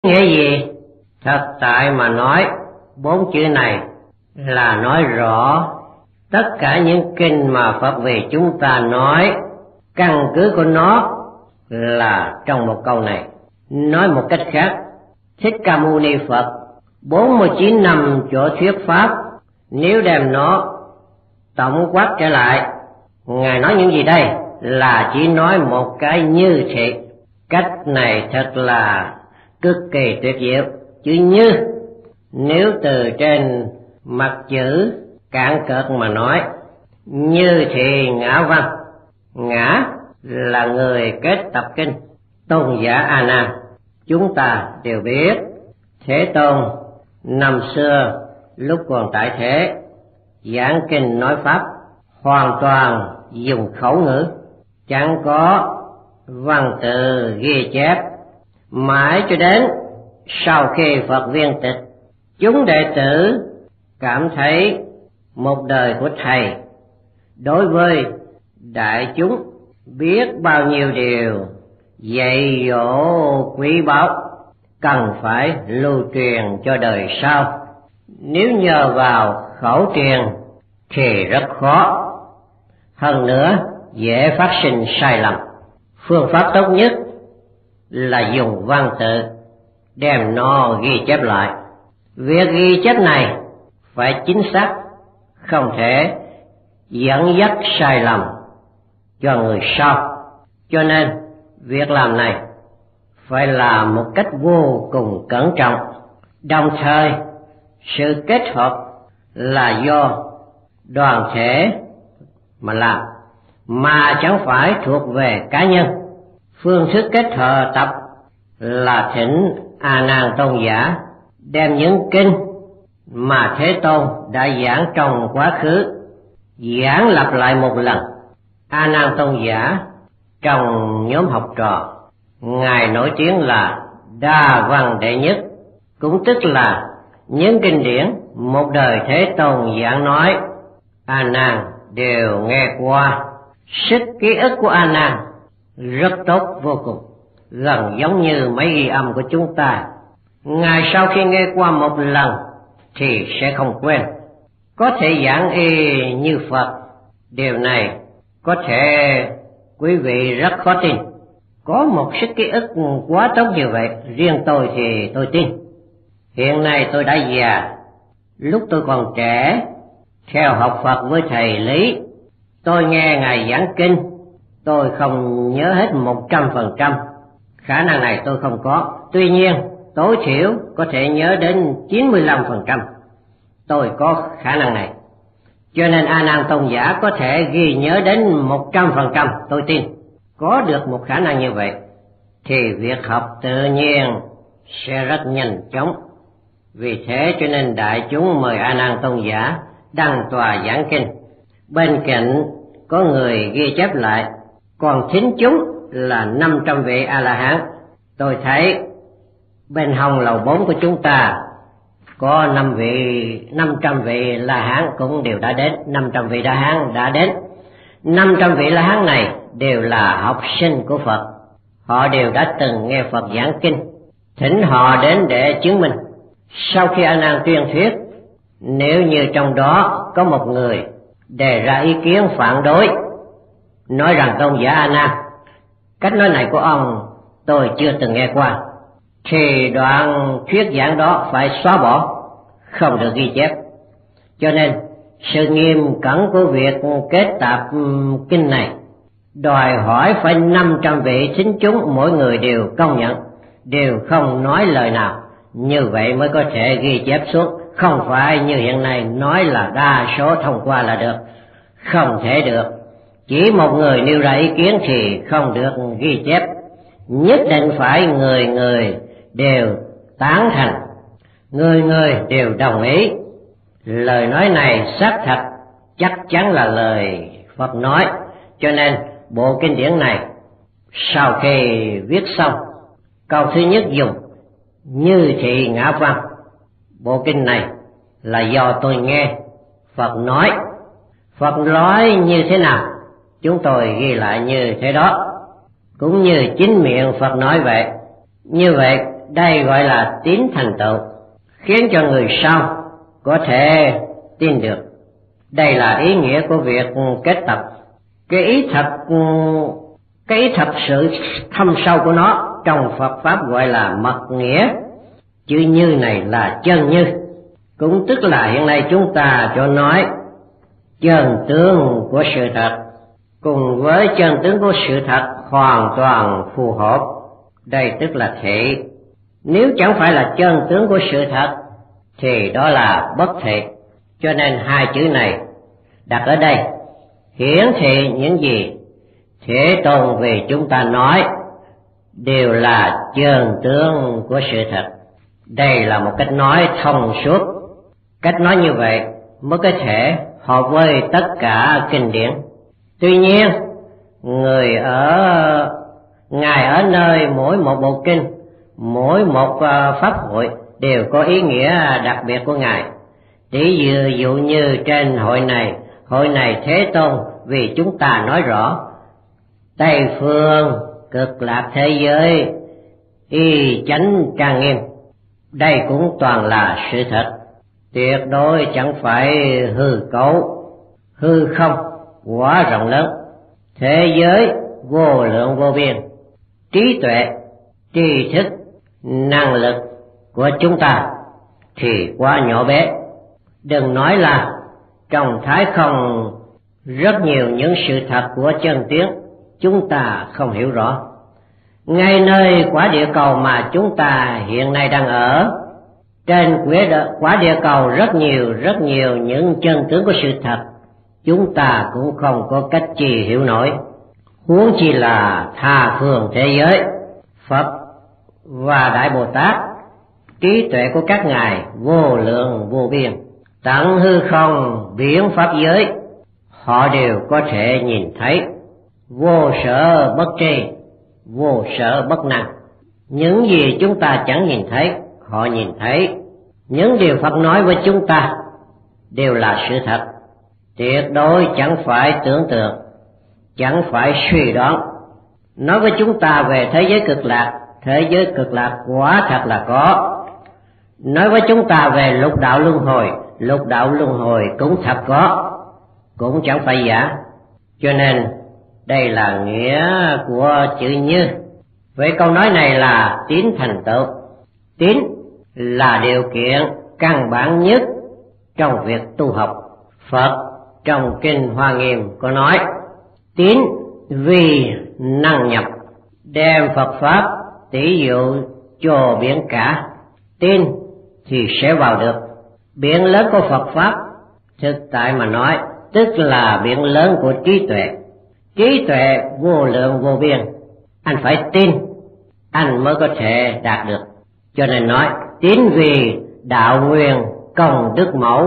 Nghĩa gì? Thật tại mà nói, 4 chữ này là nói rõ tất cả những kinh mà Phật về chúng ta nói, căn cứ của nó là trong một câu này. Nói một cách khác, Thích Ca Mâu Ni Phật 49 năm chỗ thuyết pháp, nếu đem nó tổng quát trở lại, Ngài nói những gì đây? Là chỉ nói một cái như thế. Cách này thật là cực kỳ tuyệt diệu. Chữ như, nếu từ trên mặt chữ cạn cợt mà nói, như thì ngã văn. Ngã là người kết tập kinh, tôn giả A Nan. Chúng ta đều biết Thế Tôn năm xưa lúc còn tại thế giảng kinh nói pháp hoàn toàn dùng khẩu ngữ, chẳng có văn tự ghi chép. Mãi cho đến sau khi Phật viên tịch, chúng đệ tử cảm thấy một đời của Thầy đối với đại chúng biết bao nhiêu điều dạy dỗ quý báu, cần phải lưu truyền cho đời sau. Nếu nhờ vào khẩu truyền thì rất khó, hơn nữa dễ phát sinh sai lầm. Phương pháp tốt nhất là dùng văn tự đem nó ghi chép lại. Việc ghi chép này phải chính xác, không thể dẫn dắt sai lầm cho người sau. Cho nên việc làm này phải làm một cách vô cùng cẩn trọng. Đồng thời sự kết hợp là do đoàn thể mà làm, mà chẳng phải thuộc về cá nhân. Phương thức kết hợp tập là thỉnh A Nan tôn giả đem những kinh mà Thế Tôn đã giảng trong quá khứ giảng lặp lại một lần. A Nan tôn giả trong nhóm học trò, Ngài nổi tiếng là đa văn đệ nhất, cũng tức là những kinh điển một đời Thế Tôn giảng nói, A Nan đều nghe qua. Sức ký ức của A Nan rất tốt vô cùng, gần giống như máy ghi âm của chúng ta. Ngài sau khi nghe qua một lần thì sẽ không quên, có thể giảng y như Phật. Điều này có thể quý vị rất khó tin. Có một sức ký ức quá tốt như vậy, riêng tôi thì tôi tin. Hiện nay tôi đã già, lúc tôi còn trẻ theo học Phật với thầy Lý, tôi nghe Ngài giảng kinh, tôi không nhớ hết 100%. Khả năng này tôi không có. Tuy nhiên tối thiểu có thể nhớ đến 95%. Tôi có khả năng này. Cho nên A Nan tôn giả có thể ghi nhớ đến 100%, tôi tin. Có được một khả năng như vậy thì việc học tự nhiên sẽ rất nhanh chóng. Vì thế cho nên đại chúng mời A Nan tôn giả đăng tòa giảng kinh. Bên cạnh có người ghi chép lại, còn thính chúng là 500 vị A-la-hán. Tôi thấy bên hông lầu 4 của chúng ta có 500 vị La-hán cũng đều đã đến. 500 vị La-hán đã đến. 500 vị La-hán này đều là học sinh của Phật. Họ đều đã từng nghe Phật giảng kinh, thỉnh họ đến để chứng minh. Sau khi A Nan tuyên thuyết, nếu như trong đó có một người đề ra ý kiến phản đối, nói rằng tôn giả A Nan, cách nói này của ông tôi chưa từng nghe qua, thì đoạn thuyết giảng đó phải xóa bỏ, không được ghi chép. Cho nên sự nghiêm cẩn của việc kết tạp kinh này đòi hỏi phải 500 vị thính chúng mỗi người đều công nhận, đều không nói lời nào, như vậy mới có thể ghi chép xuống. Không phải như hiện nay nói là đa số thông qua là được, không thể được. Chỉ một người nêu ra ý kiến thì không được ghi chép, nhất định phải người người đều tán thành, người người đều đồng ý. Lời nói này xác thật, chắc chắn là lời Phật nói. Cho nên bộ kinh điển này sau khi viết xong, câu thứ nhất dùng như thị ngã văn. Bộ kinh này là do tôi nghe Phật nói. Phật nói như thế nào, chúng tôi ghi lại như thế đó, cũng như chính miệng Phật nói vậy. Như vậy đây gọi là tín thành tựu, khiến cho người sau có thể tin được. Đây là ý nghĩa của việc kết tập. Cái ý thật sự thâm sâu của nó trong Phật pháp gọi là mật nghĩa. Chữ như này là chân như, cũng tức là hiện nay chúng ta cho nói chân tướng của sự thật cùng với chân tướng của sự thật hoàn toàn phù hợp. Đây tức là thị. Nếu chẳng phải là chân tướng của sự thật thì đó là bất thị. Cho nên hai chữ này đặt ở đây hiển thị những gì Thế Tôn về chúng ta nói đều là chân tướng của sự thật. Đây là một cách nói thông suốt. Cách nói như vậy mới có thể hợp với tất cả kinh điển. Tuy nhiên, Ngài ở nơi mỗi một bộ kinh, mỗi một pháp hội đều có ý nghĩa đặc biệt của Ngài. Ví dụ như trên hội này Thế Tôn vì chúng ta nói rõ Tây phương cực lạc thế giới y chánh trang nghiêm. Đây cũng toàn là sự thật, tuyệt đối chẳng phải hư cấu, hư không, quá rộng lớn. Thế giới vô lượng vô biên, trí tuệ, tri thức, năng lực của chúng ta thì quá nhỏ bé. Đừng nói là trong thái không rất nhiều những sự thật của chân tiếng chúng ta không hiểu rõ. Ngay nơi quả địa cầu mà chúng ta hiện nay đang ở, trên quả địa cầu rất nhiều những chân tướng của sự thật chúng ta cũng không có cách gì hiểu nổi, huống chi là tha phương thế giới. Phật và Đại Bồ Tát, trí tuệ của các ngài vô lượng vô biên, tận hư không biển pháp giới, họ đều có thể nhìn thấy, vô sở bất tri, vô sở bất năng. Những gì chúng ta chẳng nhìn thấy, họ nhìn thấy. Những điều Phật nói với chúng ta đều là sự thật, tuyệt đối chẳng phải tưởng tượng, chẳng phải suy đoán. Nói với chúng ta về thế giới cực lạc quả thật là có. Nói với chúng ta về lục đạo luân hồi cũng thật có, cũng chẳng phải giả. Cho nên đây là nghĩa của chữ như. Vậy câu nói này là tín thành tựu. Tín là điều kiện căn bản nhất trong việc tu học. Phật trong kinh Hoa Nghiêm có nói tín vì năng nhập, đem Phật pháp tỷ dụ cho biển cả, tin thì sẽ vào được. Biển lớn của Phật pháp thực tại mà nói tức là biển lớn của trí tuệ. Trí tuệ vô lượng vô biên, anh phải tin anh mới có thể đạt được. Cho nên nói tín vì đạo nguyên công đức mẫu.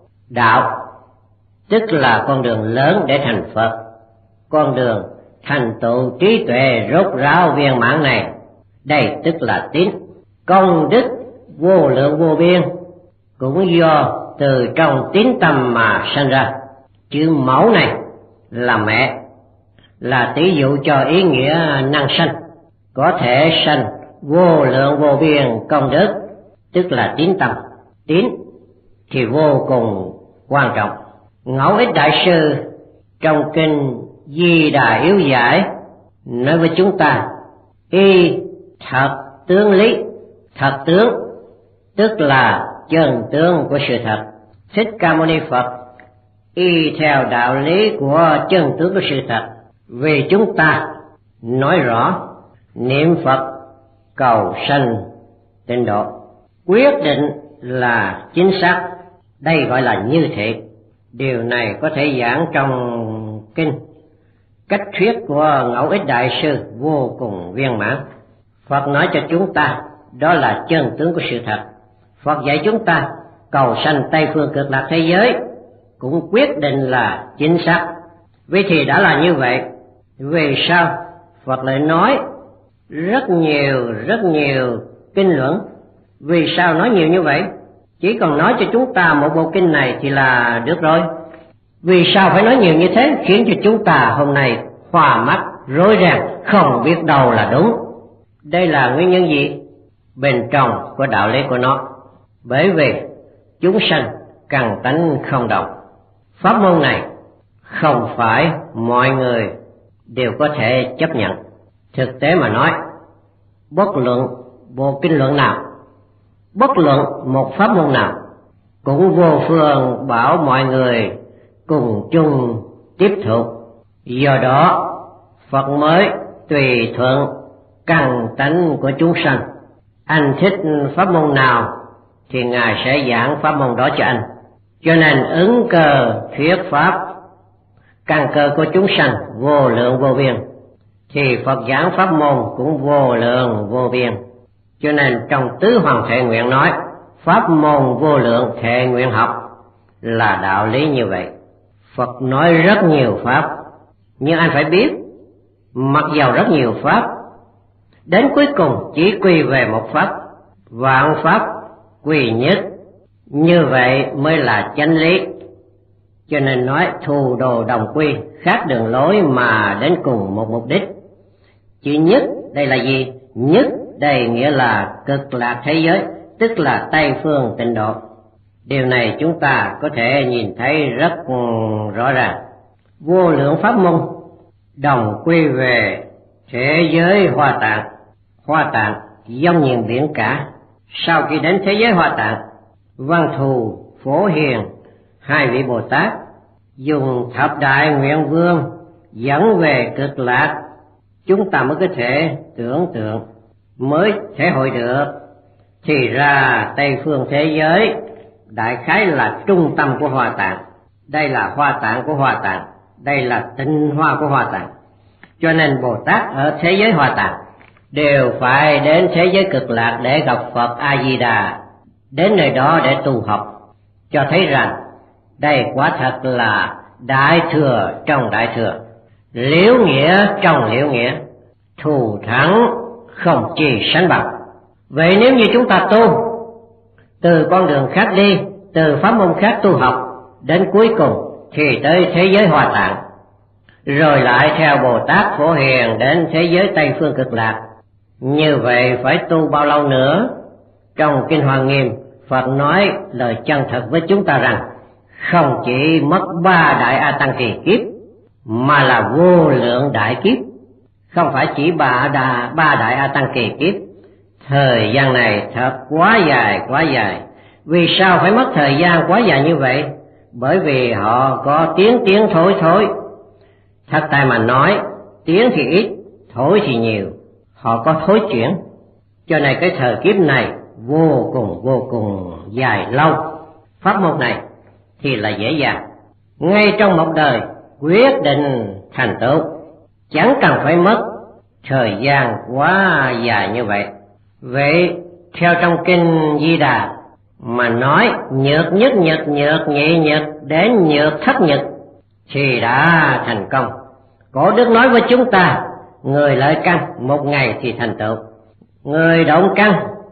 Đạo tức là con đường lớn để thành Phật, con đường thành tựu trí tuệ rốt ráo viên mãn này. Đây tức là tín. Công đức vô lượng vô biên cũng do từ trong tín tâm mà sanh ra. Chữ mẫu này là mẹ, là tỷ dụ cho ý nghĩa năng sanh, có thể sanh vô lượng vô biên công đức, tức là tín tâm. Tín thì vô cùng quan trọng. Ngẫu Ích Đại Sư trong kinh Di Đà Yếu Giải nói với chúng ta y thật tướng lý. Thật tướng tức là chân tướng của sự thật. Thích Ca Mâu Ni Phật y theo đạo lý của chân tướng của sự thật, vì chúng ta nói rõ niệm Phật cầu sanh tịnh độ, quyết định là chính xác. Đây gọi là như thị. Điều này có thể giảng trong kinh. Cách thuyết của Ngẫu Ích Đại Sư vô cùng viên mãn. Phật nói cho chúng ta đó là chân tướng của sự thật. Phật dạy chúng ta cầu sanh Tây phương cực lạc thế giới cũng quyết định là chính xác. Vì thì đã là như vậy, vì sao Phật lại nói rất nhiều kinh luận? Vì sao nói nhiều như vậy? Chỉ cần nói cho chúng ta một bộ kinh này thì là được rồi. Vì sao phải nói nhiều như thế, khiến cho chúng ta hôm nay hoa mắt rối ren, không biết đâu là đúng? Đây là nguyên nhân gì? bên trong của đạo lý của nó. Bởi vì chúng sanh căn tánh không đồng. Pháp môn này không phải mọi người đều có thể chấp nhận. Thực tế mà nói, bất luận bộ kinh luận nào, bất luận một pháp môn nào, cũng vô phương bảo mọi người cùng chung tiếp thụ. Do đó Phật mới tùy thuận căn tánh của chúng sanh. Anh thích pháp môn nào thì Ngài sẽ giảng pháp môn đó cho anh. Cho nên ứng cơ thuyết pháp, căn cơ của chúng sanh vô lượng vô biên, thì Phật giảng pháp môn cũng vô lượng vô biên. Cho nên trong Tứ Hoàng Thệ Nguyện nói, pháp môn vô lượng thệ nguyện học là đạo lý như vậy. Phật nói rất nhiều pháp, nhưng anh phải biết, mặc dầu rất nhiều pháp, đến cuối cùng chỉ quy về một pháp, vạn pháp quy nhất. Như vậy mới là chánh lý. Cho nên nói thù đồ đồng quy, khác đường lối mà đến cùng một mục đích. Chữ nhất đây là gì? Nhất đây nghĩa là cực lạc thế giới, tức là Tây phương tịnh độ. Điều này chúng ta có thể nhìn thấy rất rõ ràng. Vô lượng pháp môn đồng quy về thế giới Hoa Tạng. Hoa Tạng giống như biển cả. Sau khi đến thế giới Hoa Tạng, Văn Thù, Phổ Hiền, hai vị Bồ Tát dùng thập đại nguyện vương dẫn về cực lạc. Chúng ta mới có thể tưởng tượng, mới thể hội được. Thì ra Tây phương thế giới đại khái là trung tâm của Hoa Tạng. Đây là Hoa Tạng của Hoa Tạng, đây là tinh hoa của Hoa Tạng. Cho nên Bồ Tát ở thế giới Hoa Tạng đều phải đến thế giới cực lạc để gặp Phật A-di-đà, đến nơi đó để tu học, cho thấy rằng đây quả thật là đại thừa trong đại thừa, liễu nghĩa trong liễu nghĩa, thù thắng không chi sánh bằng. Vậy nếu như chúng ta tu từ con đường khác đi, từ pháp môn khác tu học, đến cuối cùng thì tới thế giới Hoa Tạng, rồi lại theo Bồ Tát Phổ Hiền đến thế giới Tây phương cực lạc, như vậy phải tu bao lâu nữa? Trong Kinh Hoa Nghiêm, Phật nói lời chân thật với chúng ta rằng không chỉ mất 3 đại A Tăng kỳ kiếp, mà là vô lượng đại kiếp. Không phải chỉ 3 đại A Tăng kỳ kiếp. Thời gian này thật quá dài. Vì sao phải mất thời gian quá dài như vậy? Bởi vì họ có tiến thối. Thật tại mà nói, tiến thì ít, thối thì nhiều. Họ có thối chuyển. Cho nên cái thời kiếp này vô cùng dài lâu. Pháp môn này thì là dễ dàng, ngay trong một đời quyết định thành tựu, chẳng cần phải mất thời gian quá dài như vậy. Vậy theo trong Kinh Di Đà mà nói nhược nhất nhật, nhược nhị nhật đến nhược thất nhật thì đã thành công. Cổ Đức nói với chúng ta, người lợi căn 1 ngày thì thành tựu, người động căn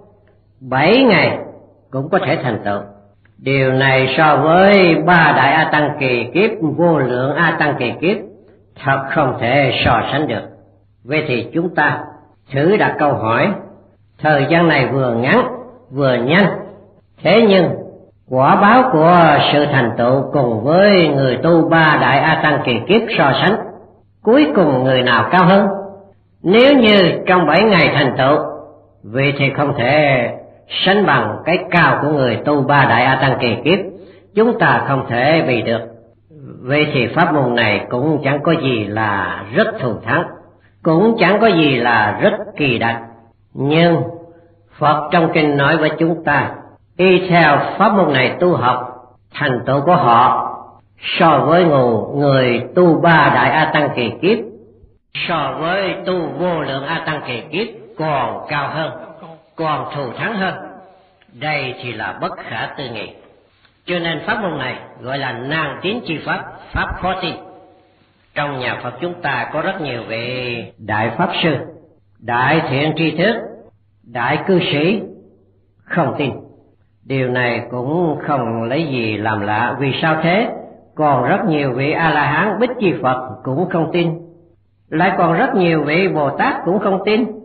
7 ngày cũng có thể thành tựu. Điều này so với 3 đại A Tăng kỳ kiếp, vô lượng A Tăng kỳ kiếp thật không thể so sánh được. Vậy thì chúng ta thử đặt câu hỏi, thời gian này vừa ngắn vừa nhanh, thế nhưng quả báo của sự thành tựu cùng với người tu 3 đại A Tăng kỳ kiếp so sánh, cuối cùng người nào cao hơn? Nếu như trong 7 ngày thành tựu, vậy thì không thể sánh bằng cái cao của người tu 3 đại A Tăng kỳ kiếp, chúng ta không thể bị được. Vậy thì pháp môn này cũng chẳng có gì là rất thù thắng, cũng chẳng có gì là rất kỳ đặc. Nhưng Phật trong kinh nói với chúng ta, y theo pháp môn này tu học, thành tựu của họ so với người tu 3 đại A Tăng kỳ kiếp, so với tu vô lượng A Tăng kỳ kiếp còn cao hơn, còn thù thắng hơn. Đây thì là bất khả tư nghị. Cho nên pháp môn này gọi là nan tín chi pháp, pháp khó tin. Trong nhà Phật chúng ta có rất nhiều vị đại pháp sư, đại thiện tri thức, đại cư sĩ không tin. Điều này cũng không lấy gì làm lạ. Vì sao thế? Còn rất nhiều vị A-la-hán Bích Chi Phật cũng không tin, lại còn rất nhiều vị Bồ Tát cũng không tin.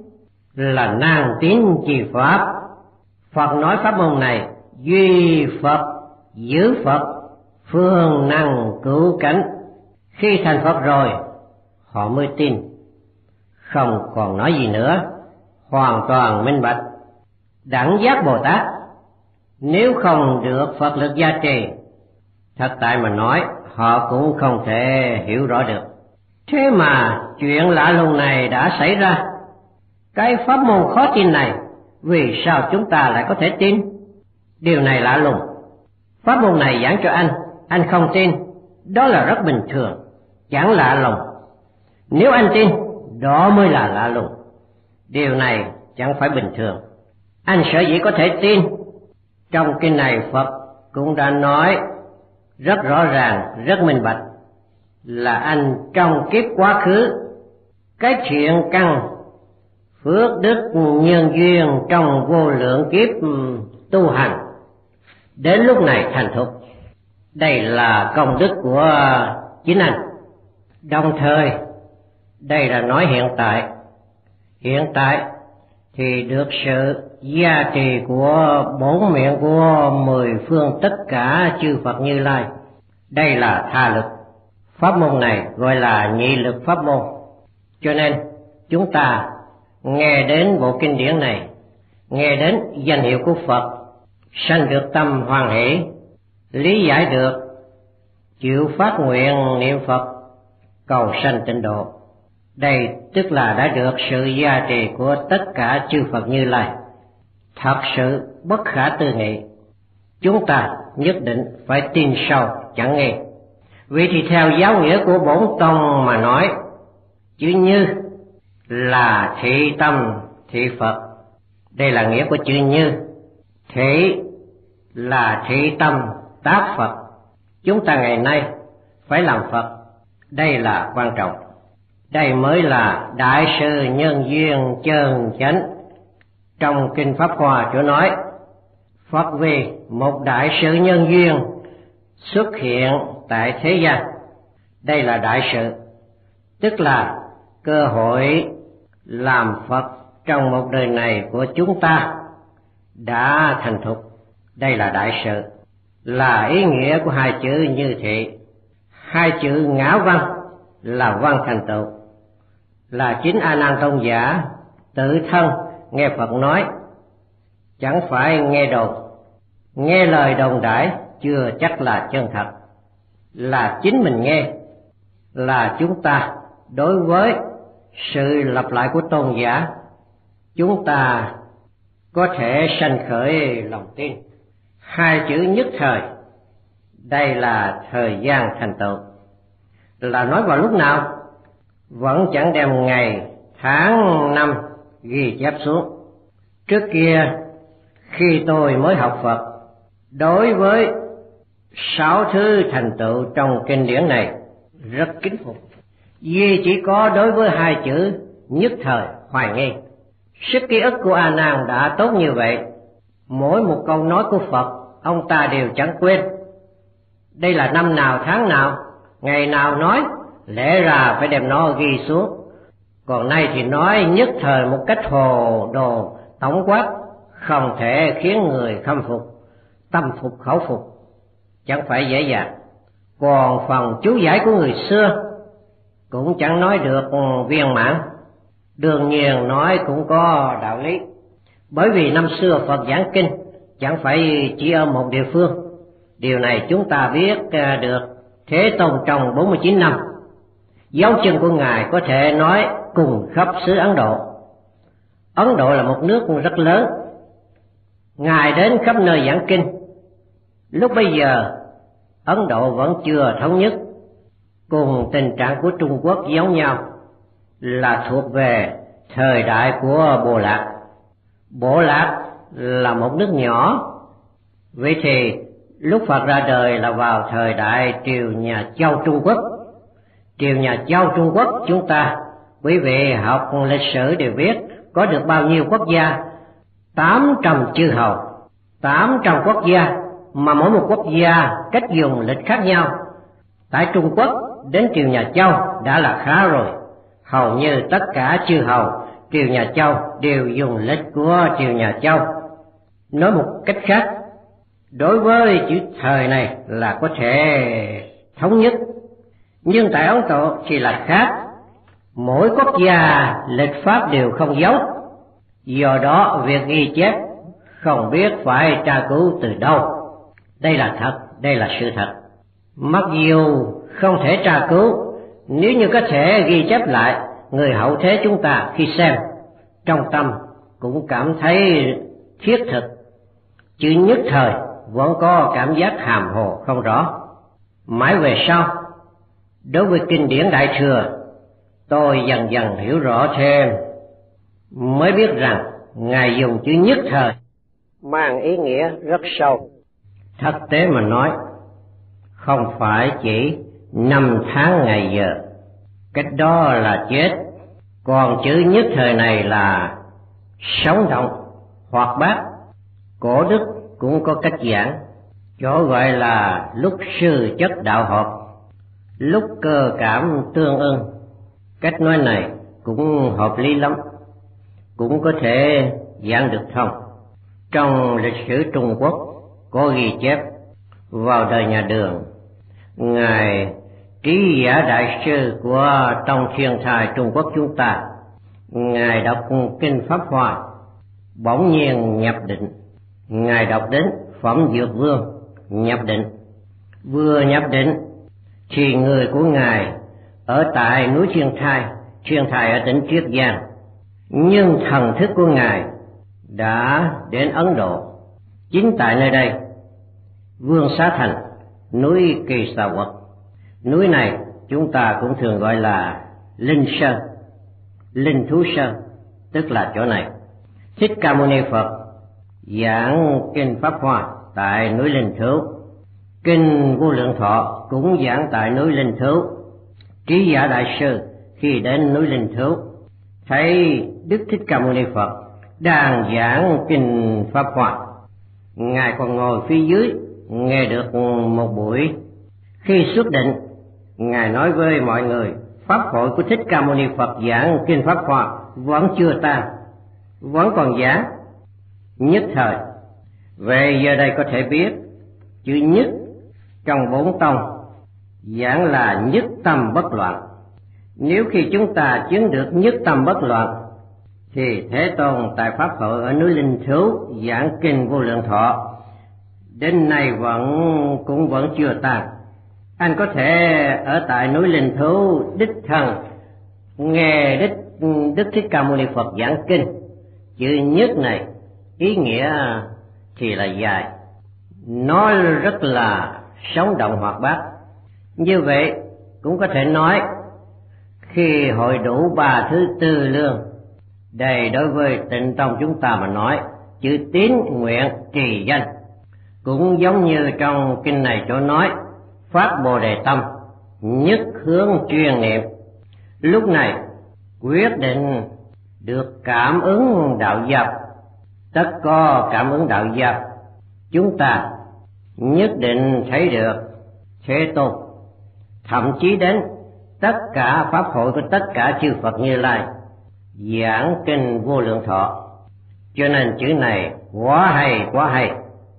là nan tín chi pháp. Phật nói pháp môn này duy Phật, giữ Phật, phương năng cứu cánh. Khi thành Phật rồi, họ mới tin, không còn nói gì nữa, hoàn toàn minh bạch. Đẳng giác Bồ Tát nếu không được Phật lực gia trì, thật tại mà nói họ cũng không thể hiểu rõ được. Thế mà chuyện lạ lùng này đã xảy ra. Cái pháp môn khó tin này, vì sao chúng ta lại có thể tin? Điều này lạ lùng. Pháp môn này giảng cho anh không tin, đó là rất bình thường, chẳng lạ lùng. Nếu anh tin, đó mới là lạ lùng. Điều này chẳng phải bình thường. Anh sở dĩ có thể tin, trong kinh này Phật cũng đã nói rất rõ ràng, rất minh bạch, là anh trong kiếp quá khứ, cái thiện căn, phước đức, nhân duyên trong vô lượng kiếp tu hành, đến lúc này thành thục. Đây là công đức của chính anh. Đồng thời, đây là nói hiện tại. Hiện tại thì được sự gia trì của bốn miệng của 10 phương tất cả chư Phật Như Lai. Đây là tha lực. Pháp môn này gọi là nhị lực pháp môn. Cho nên chúng ta nghe đến bộ kinh điển này, nghe đến danh hiệu của Phật, sanh được tâm hoan hỷ, lý giải được, chịu phát nguyện niệm Phật, cầu sanh tịnh độ. Đây tức là đã được sự gia trì của tất cả chư Phật Như Lai. Thật sự bất khả tư nghị. Chúng ta nhất định phải tin sâu chẳng nghi. Vì thì theo giáo nghĩa của bổn tông mà nói, chữ Như là thị tâm thị Phật. Đây là nghĩa của chữ Như. Thị là thị tâm tác Phật. Chúng ta ngày nay phải làm Phật. Đây là quan trọng. Đây mới là đại sự nhân duyên chân chánh. Trong kinh Pháp Hoa chỗ nói, Phật vì một đại sự nhân duyên xuất hiện tại thế gian. Đây là đại sự, tức là cơ hội làm Phật trong một đời này của chúng ta đã thành thục. Đây là đại sự, là ý nghĩa của hai chữ như thị. Hai chữ ngã văn là văn thành tựu, là chính A Nan Tôn giả tự thân nghe Phật nói, chẳng phải nghe đồn. Nghe lời đồn đãi chưa chắc là chân thật, là chính mình nghe, là chúng ta đối với sự lặp lại của tôn giả, chúng ta có thể sanh khởi lòng tin. Hai chữ nhất thời, đây là thời gian thành tựu. Là nói vào lúc nào? Vẫn chẳng đem ngày, tháng, năm ghi chép xuống. Trước kia, khi tôi mới học Phật, đối với 6 thứ thành tựu trong kinh điển này rất kính phục, duy chỉ có đối với hai chữ nhất thời hoài nghi. Sức ký ức của A Nan đã tốt như vậy, mỗi một câu nói của Phật ông ta đều chẳng quên. Đây là năm nào, tháng nào, ngày nào nói, lẽ ra phải đem nó ghi xuống. Còn nay thì nói nhất thời một cách hồ đồ tổng quát, không thể khiến người khâm phục, tâm phục khẩu phục, chẳng phải dễ dàng. Còn phần chú giải của người xưa cũng chẳng nói được viên mãn, đương nhiên nói cũng có đạo lý. Bởi vì năm xưa Phật giảng kinh chẳng phải chỉ ở một địa phương. Điều này chúng ta biết được. Thế Tôn trong 49 năm, dấu chân của Ngài có thể nói cùng khắp xứ Ấn Độ. Ấn Độ là một nước rất lớn, Ngài đến khắp nơi giảng kinh. Lúc bây giờ Ấn Độ vẫn chưa thống nhất, cùng tình trạng của Trung Quốc giống nhau, là thuộc về thời đại của Bồ Lạc. Bồ Lạc là một nước nhỏ. Vậy thì lúc Phật ra đời là vào thời đại triều nhà Châu Trung Quốc. Triều nhà Châu Trung Quốc chúng ta, quý vị học lịch sử đều biết, có được bao nhiêu quốc gia? 800 chư hầu, 800 quốc gia, mà mỗi một quốc gia cách dùng lịch khác nhau. Tại Trung Quốc đến triều nhà Châu đã là khá rồi, hầu như tất cả chư hầu triều nhà Châu đều dùng lịch của triều nhà Châu. Nói một cách khác, đối với chữ thời này là có thể thống nhất, nhưng tại Ấn Độ thì là khác. Mỗi quốc gia lịch pháp đều không giống, do đó việc ghi chép không biết phải tra cứu từ đâu. Đây là thật, đây là sự thật. Mặc dù không thể tra cứu, nếu như có thể ghi chép lại, người hậu thế chúng ta khi xem, trong tâm cũng cảm thấy thiết thực. Chữ nhất thời vẫn có cảm giác hàm hồ không rõ. Mãi về sau, đối với kinh điển Đại Thừa, tôi dần dần hiểu rõ thêm, mới biết rằng Ngài dùng chữ nhất thời mang ý nghĩa rất sâu. Thực tế mà nói, không phải chỉ năm tháng ngày giờ, cách đó là chết. Còn chữ nhất thời này là sống động, hoạt bát. Cổ đức cũng có cách giảng, chỗ gọi là lúc sư chất đạo hợp, lúc cơ cảm tương ưng. Cách nói này cũng hợp lý lắm, cũng có thể giảng được thông. Trong lịch sử Trung Quốc có ghi chép, vào đời nhà Đường, Ngài Trí Giả Đại Sư của Tông Thiên Thai Trung Quốc chúng ta, Ngài đọc kinh Pháp Hoa, bỗng nhiên nhập định. Ngài đọc đến Phẩm Dược Vương, nhập định. Vừa nhập định thì người của Ngài ở tại núi Thiên Thai ở tỉnh Triết Giang, nhưng thần thức của Ngài đã đến Ấn Độ. Chính tại nơi đây, Vương Xá Thành, núi Kỳ Xà Quật. Núi này chúng ta cũng thường gọi là Linh Sơn, Linh Thú Sơn, tức là chỗ này. Thích Ca Mâu Ni Phật giảng kinh Pháp Hoa tại núi Linh Thú, kinh Vô Lượng Thọ cũng giảng tại núi Linh Thú. Trí Giả Đại Sư khi đến núi Linh Thú, thấy Đức Thích Ca Mâu Ni Phật đang giảng kinh Pháp Hoa, Ngài còn ngồi phía dưới nghe được một buổi. Khi xuất định, Ngài nói với mọi người, pháp hội của Thích Ca Mâu Ni Phật giảng kinh Pháp Hoa vẫn chưa tan, vẫn còn giảng nhất thời. Về giờ đây có thể biết, chữ nhất trong bốn tông giảng là nhất tâm bất loạn. Nếu khi chúng ta chứng được nhất tâm bất loạn, thì Thế Tôn tại pháp hội ở núi Linh Thú giảng kinh Vô Lượng Thọ đến nay vẫn chưa tan. Anh có thể ở tại núi Linh Thú đích thân nghe Đức Thích Ca Mâu Ni Phật giảng kinh. Chữ nhất này ý nghĩa thì là dài, nó rất là sống động hoạt bát. Như vậy cũng có thể nói, khi hội đủ 3 thứ tư lương, đây đối với Tịnh Tông chúng ta mà nói, chữ tín nguyện trì danh cũng giống như trong kinh này chỗ nói phát Bồ Đề tâm, nhất hướng chuyên niệm. Lúc này quyết định được cảm ứng đạo giáo. Tất có cảm ứng đạo giáo, chúng ta nhất định thấy được Thế Tôn, thậm chí đến tất cả pháp hội của tất cả chư Phật Như Lai giảng kinh Vô Lượng Thọ. Cho nên chữ này quá hay, quá hay,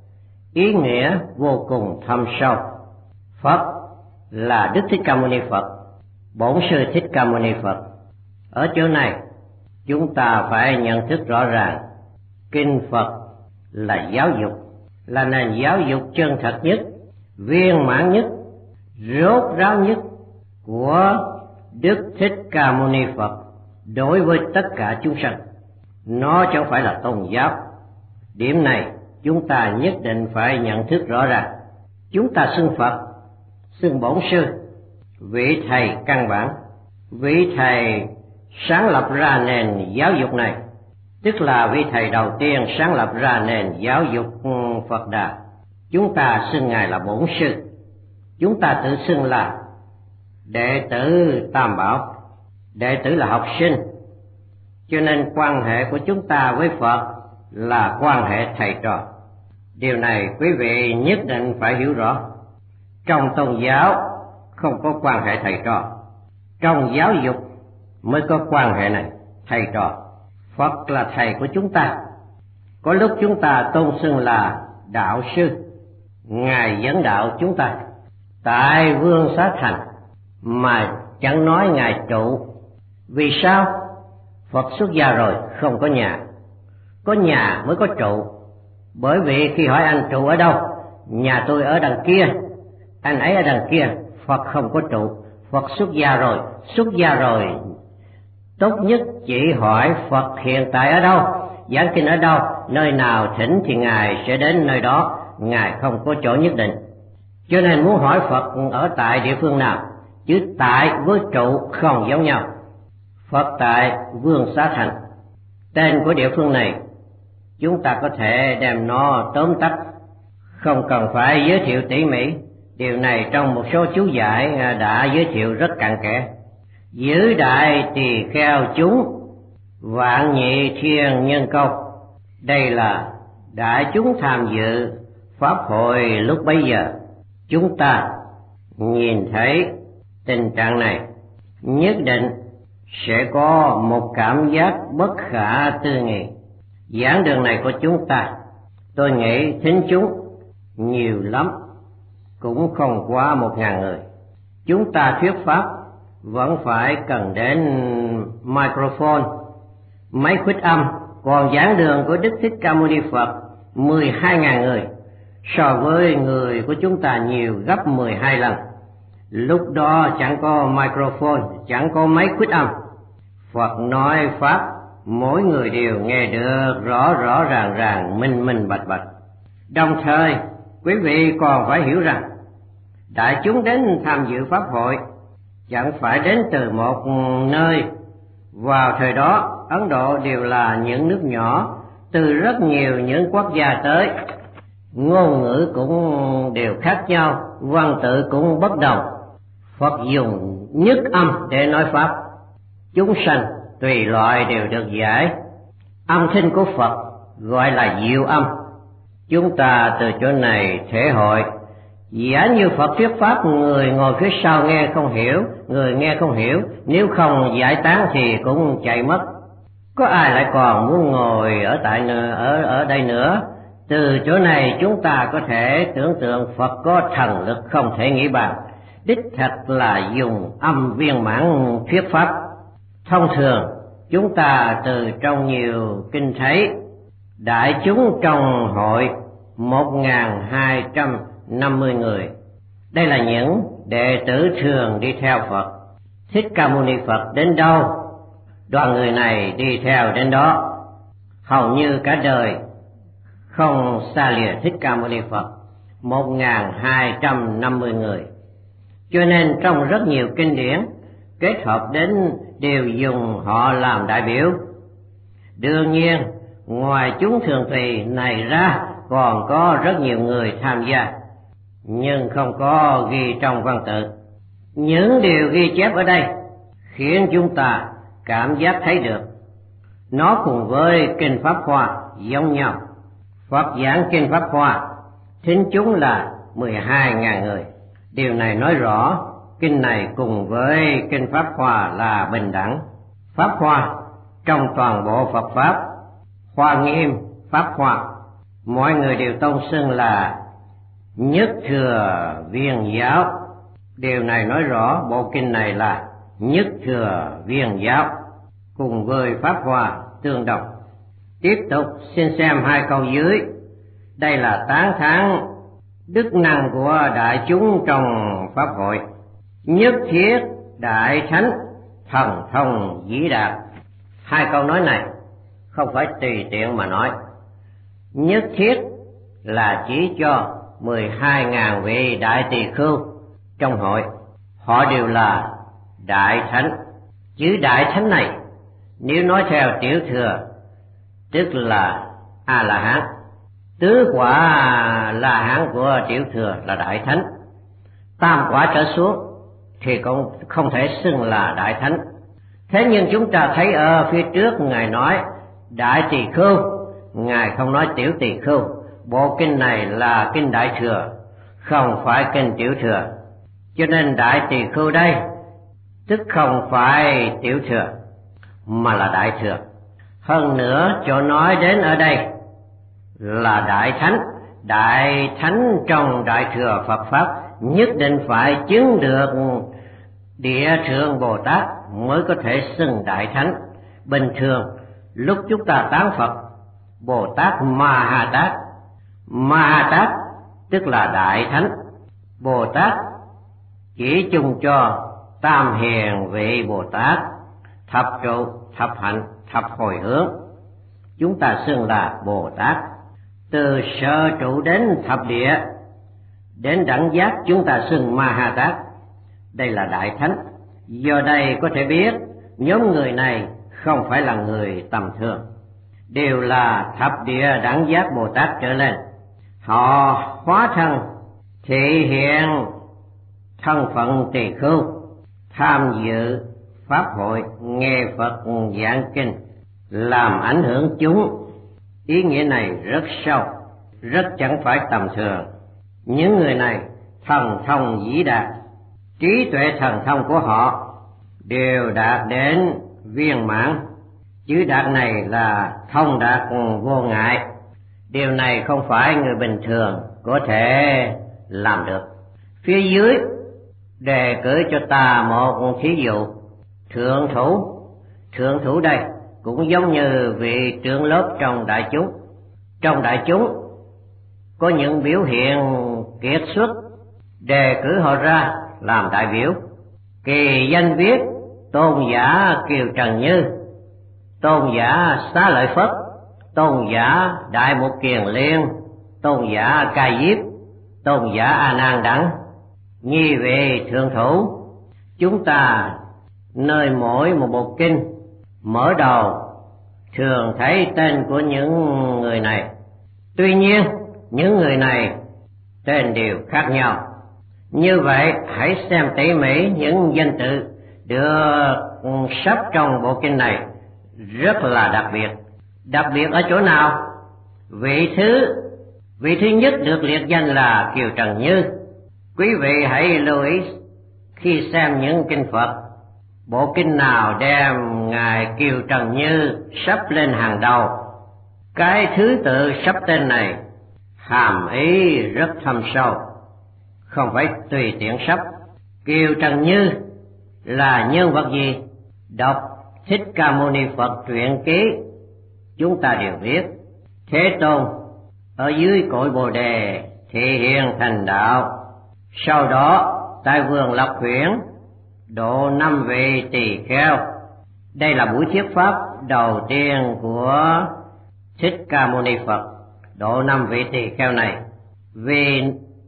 ý nghĩa vô cùng thâm sâu. Phật là Đức Thích Ca Mâu Ni Phật, Bổn Sư Thích Ca Mâu Ni Phật. Ở chỗ này chúng ta phải nhận thức rõ ràng, kinh Phật là giáo dục, là nền giáo dục chân thật nhất, viên mãn nhất, rốt ráo nhất của Đức Thích Ca Mâu Ni Phật đối với tất cả chúng sanh. Nó chẳng phải là tôn giáo. Điểm này chúng ta nhất định phải nhận thức rõ ràng. Chúng ta xưng Phật, xưng Bổn Sư, vị thầy căn bản, vị thầy sáng lập ra nền giáo dục này, tức là vị thầy đầu tiên sáng lập ra nền giáo dục Phật Đà. Chúng ta xưng Ngài là Bổn Sư, chúng ta tự xưng là đệ tử Tam Bảo, đệ tử là học sinh. Cho nên quan hệ của chúng ta với Phật là quan hệ thầy trò. Điều này quý vị nhất định phải hiểu rõ. Trong tôn giáo không có quan hệ thầy trò, trong giáo dục mới có quan hệ này, thầy trò. Phật là thầy của chúng ta. Có lúc chúng ta tôn xưng là đạo sư, Ngài dẫn đạo chúng ta. Tại Vương Xá Thành mà chẳng nói Ngài trụ. Vì sao? Phật xuất gia rồi không có nhà, có nhà mới có trụ. Bởi vì khi hỏi anh trụ ở đâu, nhà tôi ở đằng kia, anh ấy ở đằng kia. Phật không có trụ. Phật xuất gia rồi tốt nhất chỉ hỏi Phật hiện tại ở đâu, giảng kinh ở đâu, nơi nào thỉnh thì Ngài sẽ đến nơi đó. Ngài không có chỗ nhất định. Cho nên muốn hỏi Phật ở tại địa phương nào, chứ tại với trụ không giống nhau. Phật tại Vương Xá Thành, tên của địa phương này chúng ta có thể đem nó tóm tắt, không cần phải giới thiệu tỉ mỉ. Điều này trong một số chú giải đã giới thiệu rất cặn kẽ. Giữ đại tỳ kheo chúng, vạn nhị thiên nhân câu. Đây là đại chúng tham dự pháp hội lúc bấy giờ. Chúng ta nhìn thấy tình trạng này, nhất định sẽ có một cảm giác bất khả tư nghị. Giảng đường này của chúng ta, tôi nghĩ thính chúng nhiều lắm, cũng không quá 1000 người. Chúng ta thuyết pháp vẫn phải cần đến microphone, máy khuếch âm. Còn giảng đường của Đức Thích Ca Mâu Ni Phật 12.000 người, so với người của chúng ta nhiều gấp 12 lần. Lúc đó chẳng có microphone, chẳng có máy khuếch âm. Phật nói pháp, mỗi người đều nghe được rõ rõ ràng, minh bạch. Đồng thời, quý vị còn phải hiểu rằng, đại chúng đến tham dự pháp hội chẳng phải đến từ một nơi. Vào thời đó, Ấn Độ đều là những nước nhỏ, từ rất nhiều những quốc gia tới. Ngôn ngữ cũng đều khác nhau, văn tự cũng bất đồng. Phật dùng nhất âm để nói pháp. Chúng sanh tùy loại đều được giải. Âm thanh của Phật gọi là diệu âm. Chúng ta từ chỗ này thể hội, giả như Phật thuyết pháp, người ngồi phía sau nghe không hiểu, người nghe không hiểu, nếu không giải tán thì cũng chạy mất. Có ai lại còn muốn ngồi ở đây nữa? Từ chỗ này chúng ta có thể tưởng tượng Phật có thần lực không thể nghĩ bàn. Đích thật là dùng âm viên mãn thuyết pháp. Thông thường chúng ta từ trong nhiều kinh thấy, đại chúng trong hội 1250 người. Đây là những đệ tử thường đi theo Phật. Thích Ca Mâu Ni Phật đến đâu, đoàn người này đi theo đến đó. Hầu như cả đời không xa lìa Thích Ca Mâu Ni Phật, 1250 người. Cho nên trong rất nhiều kinh điển kết hợp đến đều dùng họ làm đại biểu. Đương nhiên, ngoài chúng thường tùy này ra còn có rất nhiều người tham gia, nhưng không có ghi trong văn tự. Những điều ghi chép ở đây khiến chúng ta cảm giác thấy được nó cùng với kinh Pháp Hoa giống nhau. Phật giảng kinh Pháp Hoa, thính chúng là 12.000 người. Điều này nói rõ kinh này cùng với kinh Pháp Hoa là bình đẳng. Pháp Hoa trong toàn bộ Phật Pháp, Hoa Nghiêm, Pháp Hoa, mọi người đều tôn xưng là Nhất Thừa Viên Giáo. Điều này nói rõ bộ kinh này là Nhất Thừa Viên Giáo, cùng với Pháp Hoa tương đồng. Tiếp tục xin xem 2 câu dưới. Đây là tán thán đức năng của đại chúng trong pháp hội. Nhất thiết đại thánh, thần thông vĩ đạt. 2 câu nói này không phải tùy tiện mà nói. Nhất thiết là chỉ cho 12.000 vị đại tỳ khưu trong hội. Họ đều là đại thánh. Chữ đại thánh này nếu nói theo tiểu thừa tức là A-la-hán. Tứ quả La Hán của tiểu thừa là đại thánh. Tam quả trở xuống thì cũng không thể xưng là đại thánh. Thế nhưng chúng ta thấy ở phía trước Ngài nói đại tỳ khưu, Ngài không nói tiểu tỳ khưu. Bộ kinh này là kinh đại thừa, không phải kinh tiểu thừa. Cho nên đại tỳ khưu đây tức không phải tiểu thừa mà là đại thừa. Hơn nữa chỗ nói đến ở đây là đại thánh trong Đại Thừa Phật Pháp nhất định phải chứng được Địa Thượng Bồ Tát mới có thể xưng đại thánh. Bình thường lúc chúng ta tán Phật Bồ Tát Ma Ha Tát tức là đại thánh. Bồ Tát chỉ chung cho tam hiền vị Bồ Tát, thập trụ, thập hạnh, thập hồi hướng, chúng ta xưng là Bồ Tát. Từ sơ trụ đến thập địa đến đẳng giác chúng ta xưng Ma Ha Tát, đây là đại thánh. Do đây có thể biết nhóm người này không phải là người tầm thường, đều là thập địa đẳng giác Bồ Tát trở lên. Họ hóa thân thể hiện thân phận tỳ khưu, tham dự pháp hội, nghe Phật giảng kinh, làm ảnh hưởng chúng. Ý nghĩa này rất sâu, rất chẳng phải tầm thường. Những người này thần thông vĩ đại, trí tuệ thần thông của họ đều đạt đến viên mãn. Chữ đạt này là thông đạt vô ngại. Điều này không phải người bình thường có thể làm được. Phía dưới đề cử cho ta một thí dụ. Thượng thủ đây cũng giống như vị trưởng lớp trong đại chúng. Trong đại chúng có những biểu hiện kiệt xuất, đề cử họ ra làm đại biểu. Kỳ danh viết tôn giả Kiều Trần Như, tôn giả Xá Lợi Phất, tôn giả Đại Mục Kiền Liên, tôn giả Ca Diếp, tôn giả A Nan Đẳng. Nhi về thượng thủ, chúng ta nơi mỗi một bộ kinh mở đầu thường thấy tên của những người này. Tuy nhiên những người này tên đều khác nhau. Như vậy hãy xem tỉ mỉ những danh tự được sắp trong bộ kinh này, rất là đặc biệt. Đặc biệt ở chỗ nào? Vị thứ nhất được liệt danh là Kiều Trần Như. Quý vị hãy lưu ý khi xem những kinh Phật, bộ kinh nào đem ngài Kiều Trần Như sắp lên hàng đầu, cái thứ tự sắp tên này hàm ý rất thâm sâu, không phải tùy tiện sắp. Kiều Trần Như là nhân vật gì? Đọc Thích Ca Mâu Ni Phật truyện ký chúng ta đều biết, Thế Tôn ở dưới cội Bồ Đề thể hiện thành đạo, sau đó tại vườn Lộc Huyễn độ 5 vị tỳ kheo. Đây là buổi thuyết pháp đầu tiên của Thích Ca Mâu Ni Phật, độ 5 vị tỳ kheo này. Vì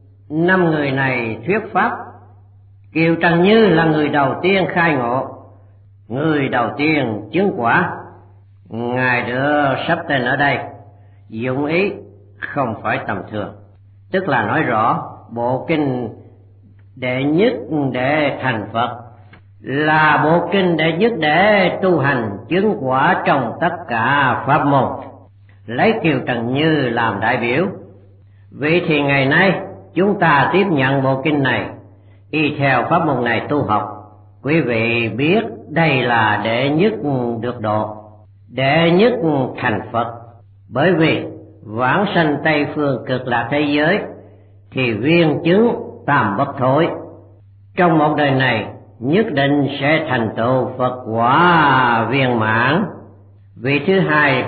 5 người này thuyết pháp, Kiều Trần Như là người đầu tiên khai ngộ, người đầu tiên chứng quả. Ngài đưa sắp tên ở đây dụng ý không phải tầm thường, tức là nói rõ bộ kinh đệ nhất để thành Phật là bộ kinh đệ nhất để tu hành chứng quả trong tất cả pháp môn, lấy Kiều Trần Như làm đại biểu. Vậy thì ngày nay chúng ta tiếp nhận bộ kinh này, y theo pháp môn này tu học. Quý vị biết đây là đệ nhất được độ, đệ nhất thành Phật. Bởi vì vãng sanh Tây Phương Cực Lạc thế giới thì viên chứng tam bất thối, trong một đời này nhất định sẽ thành tựu Phật quả viên mãn. Vị thứ hai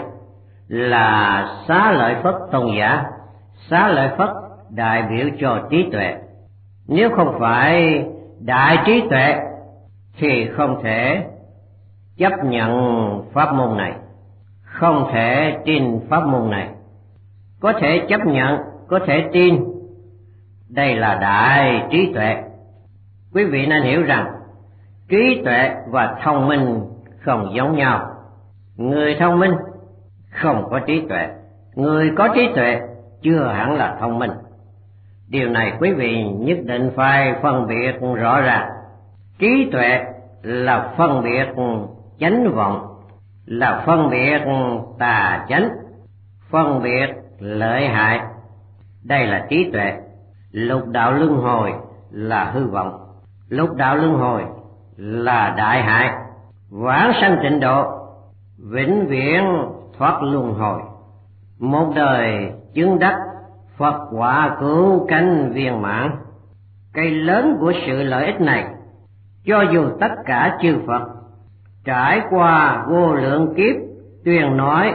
là Xá Lợi Phất tôn giả. Xá Lợi Phất đại biểu cho trí tuệ. Nếu không phải đại trí tuệ thì không thể chấp nhận pháp môn này, không thể tin pháp môn này. Có thể chấp nhận, có thể tin, đây là đại trí tuệ. Quý vị nên hiểu rằng trí tuệ và thông minh không giống nhau. Người thông minh không có trí tuệ, người có trí tuệ chưa hẳn là thông minh. Điều này quý vị nhất định phải phân biệt rõ ràng. Trí tuệ là phân biệt chánh vọng, là phân biệt tà chánh, phân biệt lợi hại. Đây là trí tuệ. Lục đạo luân hồi là hư vọng, lục đạo luân hồi là đại hại. Vãng sanh tịnh độ vĩnh viễn thoát luân hồi, một đời chứng đắc Phật quả cứu cánh viên mãn. Cây lớn của sự lợi ích này, cho dù tất cả chư Phật trải qua vô lượng kiếp tuyên nói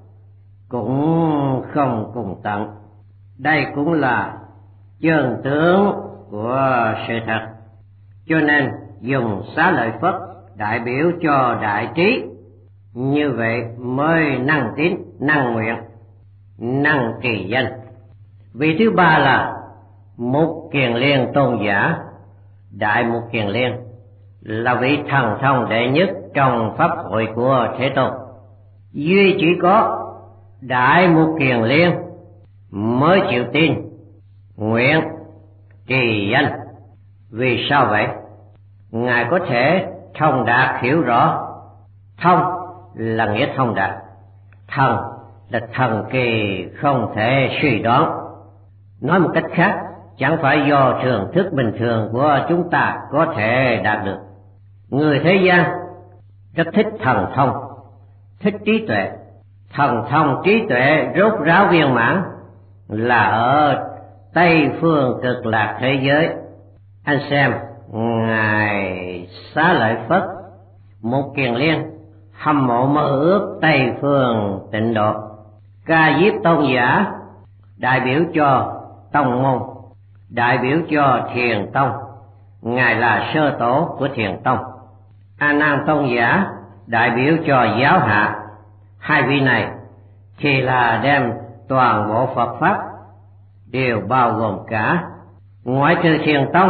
cũng không cùng tận. Đây cũng là chân tướng của sự thật. Cho nên dùng Xá Lợi Phất đại biểu cho đại trí, như vậy mới năng tín, năng nguyện, năng trì danh. Vị thứ ba là Mục Kiền Liên tôn giả. Đại Mục Kiền Liên là vị thần thông đệ nhất trong pháp hội của Thế Tôn. Duy chỉ có Đại Mục Kiền Liên mới chịu tin, nguyện, trì danh. Vì sao vậy? Ngài có thể thông đạt hiểu rõ. Thông là nghĩa thông đạt, thần là thần kỳ không thể suy đoán. Nói một cách khác, chẳng phải do thường thức bình thường của chúng ta có thể đạt được. Người thế gian rất thích thần thông, thích trí tuệ. Thần thông trí tuệ rốt ráo viên mãn là ở Tây phương cực lạc thế giới. Anh xem, Ngài Xá Lợi Phất, Mục Kiền Liên hâm mộ mơ ước Tây phương tịnh độ. Ca Diếp tôn giả đại biểu cho tông môn, đại biểu cho Thiền tông. Ngài là sơ tổ của Thiền tông. A Nan tôn giả đại biểu cho giáo hạ. Hai vị này thì là đem toàn bộ Phật pháp đều bao gồm cả. Ngoại trừ Thiền tông,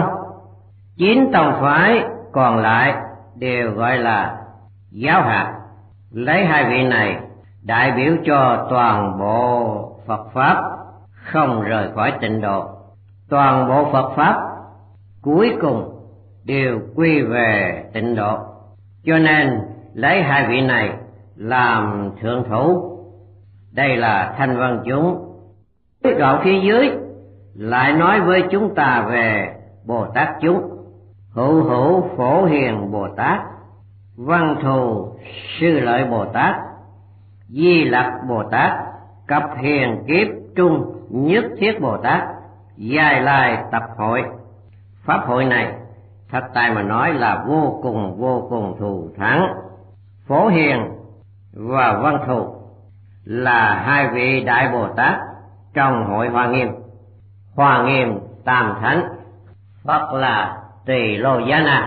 9 tông phái còn lại đều gọi là giáo hạ. Lấy hai vị này đại biểu cho toàn bộ Phật pháp không rời khỏi tịnh độ. Toàn bộ Phật pháp cuối cùng đều quy về tịnh độ. Cho nên lấy hai vị này làm thượng thủ. Đây là thanh văn chúng. Đoạn phía dưới lại nói với chúng ta về Bồ Tát chúng. Hữu hữu Phổ Hiền Bồ Tát, Văn Thù Sư Lợi Bồ Tát, Di Lặc Bồ Tát, Cập Hiền Kiếp Trung Nhất Thiết Bồ Tát, Giai Lai Tập Hội. Pháp hội này thật tại mà nói là vô cùng thù thắng. Phổ Hiền và Văn Thù là hai vị Đại Bồ Tát trong hội Hoa Nghiêm. Hoa Nghiêm Tam Thánh, Phật là Tỳ Lô Giá Na,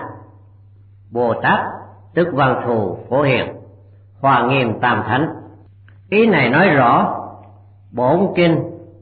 Bồ Tát tức Văn Thù Phổ Hiền, Hoa Nghiêm Tam Thánh. Ý này nói rõ bổn kinh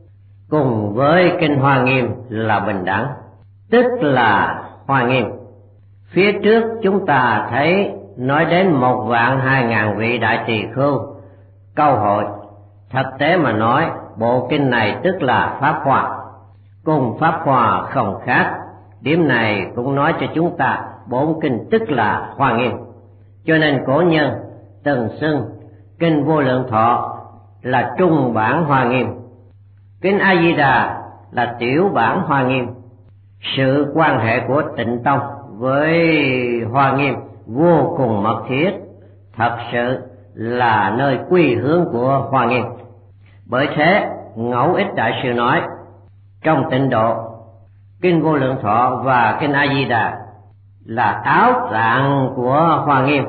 cùng với kinh Hoa Nghiêm là bình đẳng, tức là Hoa Nghiêm. Phía trước chúng ta thấy nói đến 1.200.000 vị đại tỳ khưu câu hội. Thực tế mà nói, bộ kinh này tức là Pháp Hoa, cùng Pháp Hoa không khác. Điểm này cũng nói cho chúng ta bổn kinh tức là Hoa Nghiêm. Cho nên cổ nhân từng xưng kinh Vô Lượng Thọ là trung bản Hoa Nghiêm, kinh A Di Đà là tiểu bản Hoa Nghiêm. Sự quan hệ của Tịnh Tông với Hoa Nghiêm vô cùng mật thiết, thật sự là nơi quy hướng của Hoa Nghiêm. Bởi thế Ngẫu Ích Đại Sư nói, trong tịnh độ, kinh Vô Lượng Thọ và kinh A Di Đà là áo tạng của Hoa Nghiêm,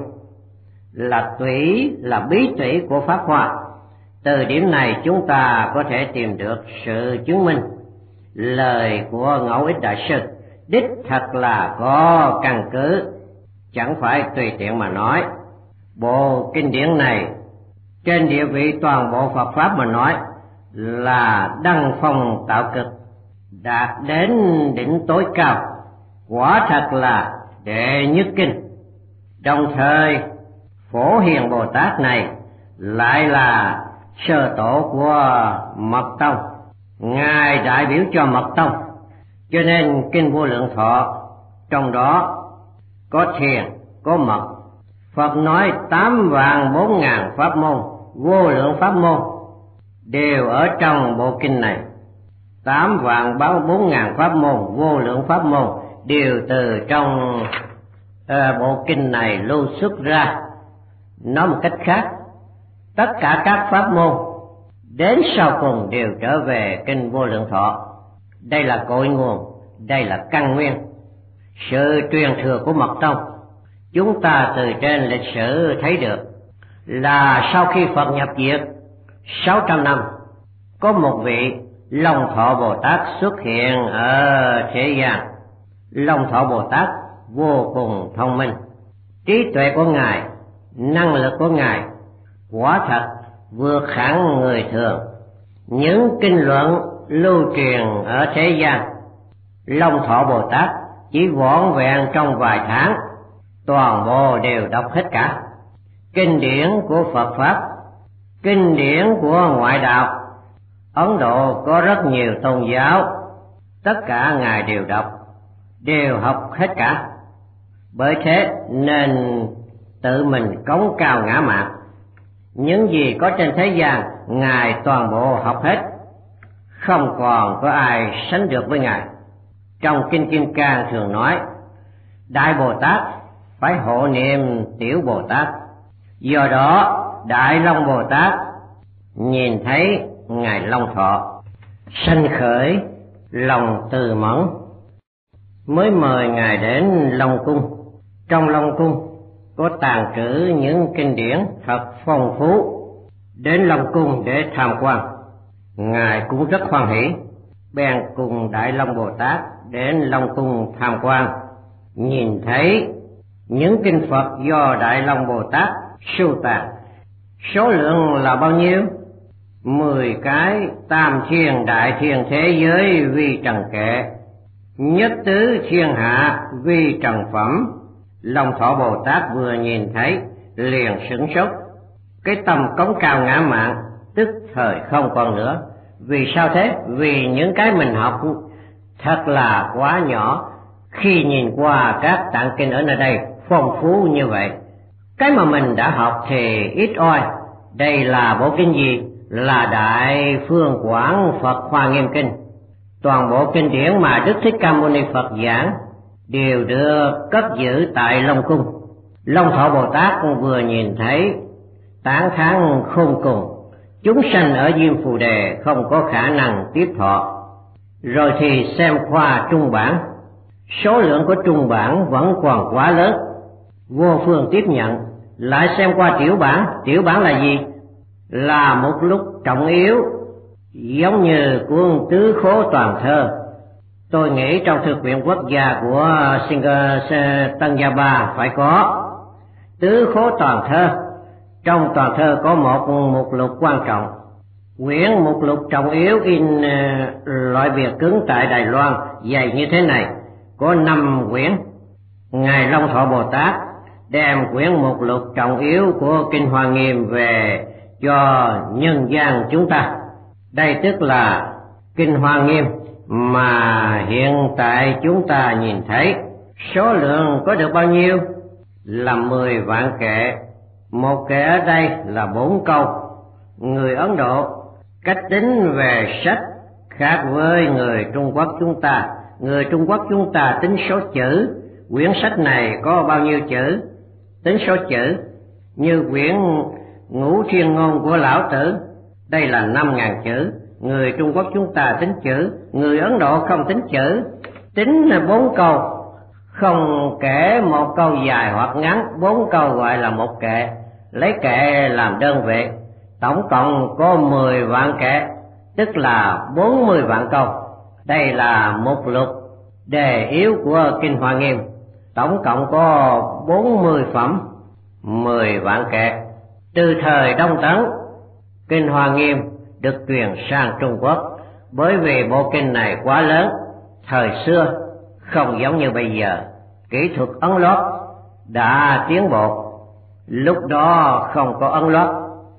là tủy, là bí tủy của Pháp Hoa. Từ điểm này chúng ta có thể tìm được sự chứng minh lời của Ngẫu Ích Đại Sư đích thật là có căn cứ, chẳng phải tùy tiện mà nói. Bộ kinh điển này trên địa vị toàn bộ Phật pháp mà nói là đăng phong tạo cực, đạt đến đỉnh tối cao, quả thật là đệ nhất kinh. Đồng thời Phổ Hiền Bồ Tát này lại là sơ tổ của Mật Tông, Ngài đại biểu cho Mật Tông. Cho nên kinh Vô Lượng Thọ trong đó có thiền, có mật. Phật nói 8.400.000 pháp môn, vô lượng pháp môn đều ở trong bộ kinh này. 8.400.000 pháp môn, vô lượng pháp môn đều từ trong bộ kinh này lưu xuất ra. Nói một cách khác, Tất cả các pháp môn đến sau cùng đều trở về kinh Vô Lượng Thọ. Đây là cội nguồn, đây là căn nguyên. Sự truyền thừa của Mật Tông, chúng ta từ trên lịch sử thấy được là sau khi Phật nhập diệt 600 năm, có một vị Long Thọ Bồ Tát xuất hiện ở thế gian. Long Thọ Bồ Tát vô cùng thông minh, trí tuệ của Ngài, năng lực của Ngài quả thật vượt hẳn người thường. Những kinh luận lưu truyền ở thế gian, Long Thọ Bồ Tát chỉ vỏn vẹn trong vài tháng toàn bộ đều đọc hết cả. Kinh điển của Phật Pháp, kinh điển của ngoại đạo, Ấn Độ có rất nhiều tôn giáo, tất cả Ngài đều đọc, đều học hết cả. Bởi thế nên tự mình cống cao ngã mạn. Những gì có trên thế gian Ngài toàn bộ học hết, không còn có ai sánh được với Ngài. Trong Kinh Kim Cang thường nói, Đại Bồ Tát phải hộ niệm Tiểu Bồ Tát. Do đó Đại Long Bồ Tát nhìn thấy Ngài Long Thọ, sanh khởi lòng từ mẫn, mới mời Ngài đến Long Cung. Trong Long Cung có tàng trữ những kinh điển thật phong phú, đến Long Cung để tham quan. Ngài cũng rất hoan hỷ, bèn cùng Đại Long Bồ Tát đến Long Cung tham quan. Nhìn thấy những kinh Phật do Đại Long Bồ Tát sưu tàn, số lượng là bao nhiêu? 10 cái tam thiên đại thiên thế giới vi trần kệ, nhất tứ thiên hạ vi trần phẩm. Long Thọ Bồ Tát vừa nhìn thấy liền sửng sốt, cái tâm cống cao ngã mạn tức thời không còn nữa. Vì sao thế? Vì những cái mình học thật là quá nhỏ, khi nhìn qua các tạng kinh ở nơi đây phong phú như vậy. Cái mà mình đã học thì ít oi. Đây là bộ kinh gì? Là Đại Phương Quảng Phật Hoa Nghiêm Kinh. Toàn bộ kinh điển mà Đức Thích Ca Mâu Ni Phật giảng đều được cất giữ tại Long Cung. Long Thọ Bồ Tát vừa nhìn thấy tán thán khôn cùng, chúng sanh ở Diêm Phù Đề không có khả năng tiếp thọ. Rồi thì xem qua trung bản, số lượng của trung bản vẫn còn quá lớn, vô phương tiếp nhận. Lại xem qua tiểu bản là gì? Là một lúc trọng yếu, giống như cuốn Tứ Khố Toàn Thơ. Tôi nghĩ trong thư viện quốc gia của Tân Gia Ba phải có Tứ Khố Toàn Thơ. Trong toàn thơ có một mục lục quan trọng. Quyển mục lục trọng yếu in loại bìa cứng tại Đài Loan, dày như thế này, có 5 quyển. Ngài Long Thọ Bồ Tát đem quyển mục lục trọng yếu của Kinh Hoa Nghiêm về cho nhân gian chúng ta. Đây tức là Kinh Hoa Nghiêm mà hiện tại chúng ta nhìn thấy. Số lượng có được bao nhiêu? Là 10 vạn kệ. Một kệ ở đây là 4 câu. Người Ấn Độ cách tính về sách khác với người Trung Quốc chúng ta. Người Trung Quốc chúng ta tính số chữ. Quyển sách này có bao nhiêu chữ? Tính số chữ. Như quyển Ngũ Thiên Ngôn của Lão Tử, đây là 5.000 chữ. Người Trung Quốc chúng ta tính chữ, người Ấn Độ không tính chữ, tính 4 câu. Không kể một câu dài hoặc ngắn, 4 câu gọi là một kệ, lấy kệ làm đơn vị. Tổng cộng có 10 vạn kệ, tức là 40 vạn câu. Đây là mục lục đề yếu của Kinh Hoa Nghiêm. Tổng cộng có 40 phẩm, 10 vạn kệ. Từ thời Đông Tấn, Kinh Hoa Nghiêm được truyền sang Trung Quốc, bởi vì bộ kinh này quá lớn. Thời xưa không giống như bây giờ, kỹ thuật ấn lót đã tiến bộ. Lúc đó không có ấn lót,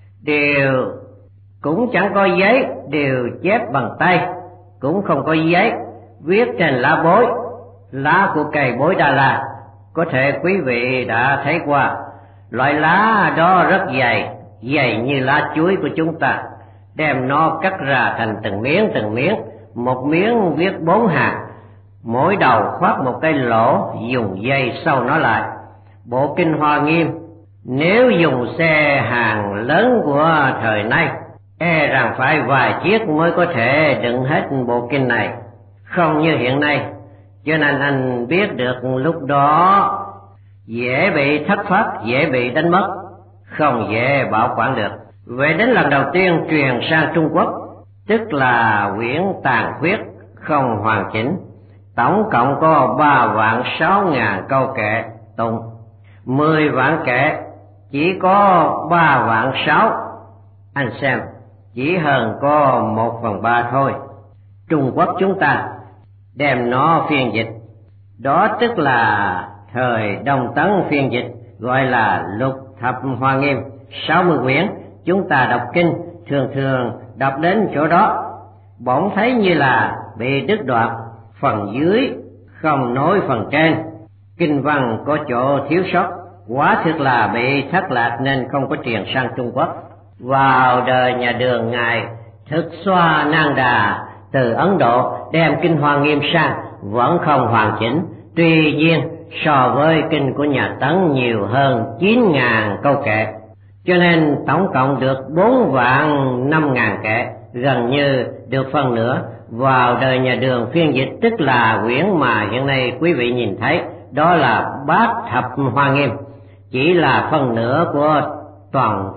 đều cũng chẳng có giấy, đều chép bằng tay, cũng không có giấy, viết trên lá bối, lá của cây bối Đà La. Có thể quý vị đã thấy qua, loại lá đó rất dày, dày như lá chuối của chúng ta. Đem nó cắt ra thành từng miếng, một miếng viết 4 hạt, mỗi đầu khoác một cái lỗ, dùng dây sau nó lại. Bộ Kinh Hoa Nghiêm Nếu dùng xe hàng lớn của thời nay, e rằng phải vài chiếc mới có thể đựng hết bộ kinh này, không như hiện nay. Cho nên anh biết được lúc đó dễ bị thất thoát, dễ bị đánh mất, không dễ bảo quản được. Vậy đến lần đầu tiên truyền sang Trung Quốc, tức là quyển tàn khuyết, không hoàn chỉnh, tổng cộng có 3.600.000 câu kệ tụng, 10 vạn kệ chỉ có 3.600.000. Anh xem, chỉ hơn có 1/3 thôi. Trung Quốc chúng ta đem nó phiên dịch, đó tức là thời Đông Tấn phiên dịch, gọi là Lục Thập Hoa Nghiêm, 60 quyển. Chúng ta đọc kinh thường thường đọc đến chỗ đó, bỗng thấy như là bị đứt đoạn, phần dưới không nối phần trên, kinh văn có chỗ thiếu sót, quả thực là bị thất lạc nên không có truyền sang Trung Quốc. Vào đời nhà Đường, ngài Thực Xoa Nang Đà từ Ấn Độ đem kinh Hoa Nghiêm sang vẫn không hoàn chỉnh, tuy nhiên so với kinh của nhà Tấn nhiều hơn 9.000 câu kệ, cho nên tổng cộng được 4.500.000 kệ, gần như được phần nửa. Vào đời nhà Đường phiên dịch, tức là quyển mà hiện nay quý vị nhìn thấy, đó là Bát Thập Hoa Nghiêm, chỉ là phần nửa của toàn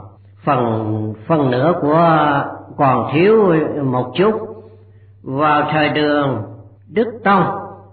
phần nửa của còn thiếu một chút. Vào thời Đường, Đức Tông,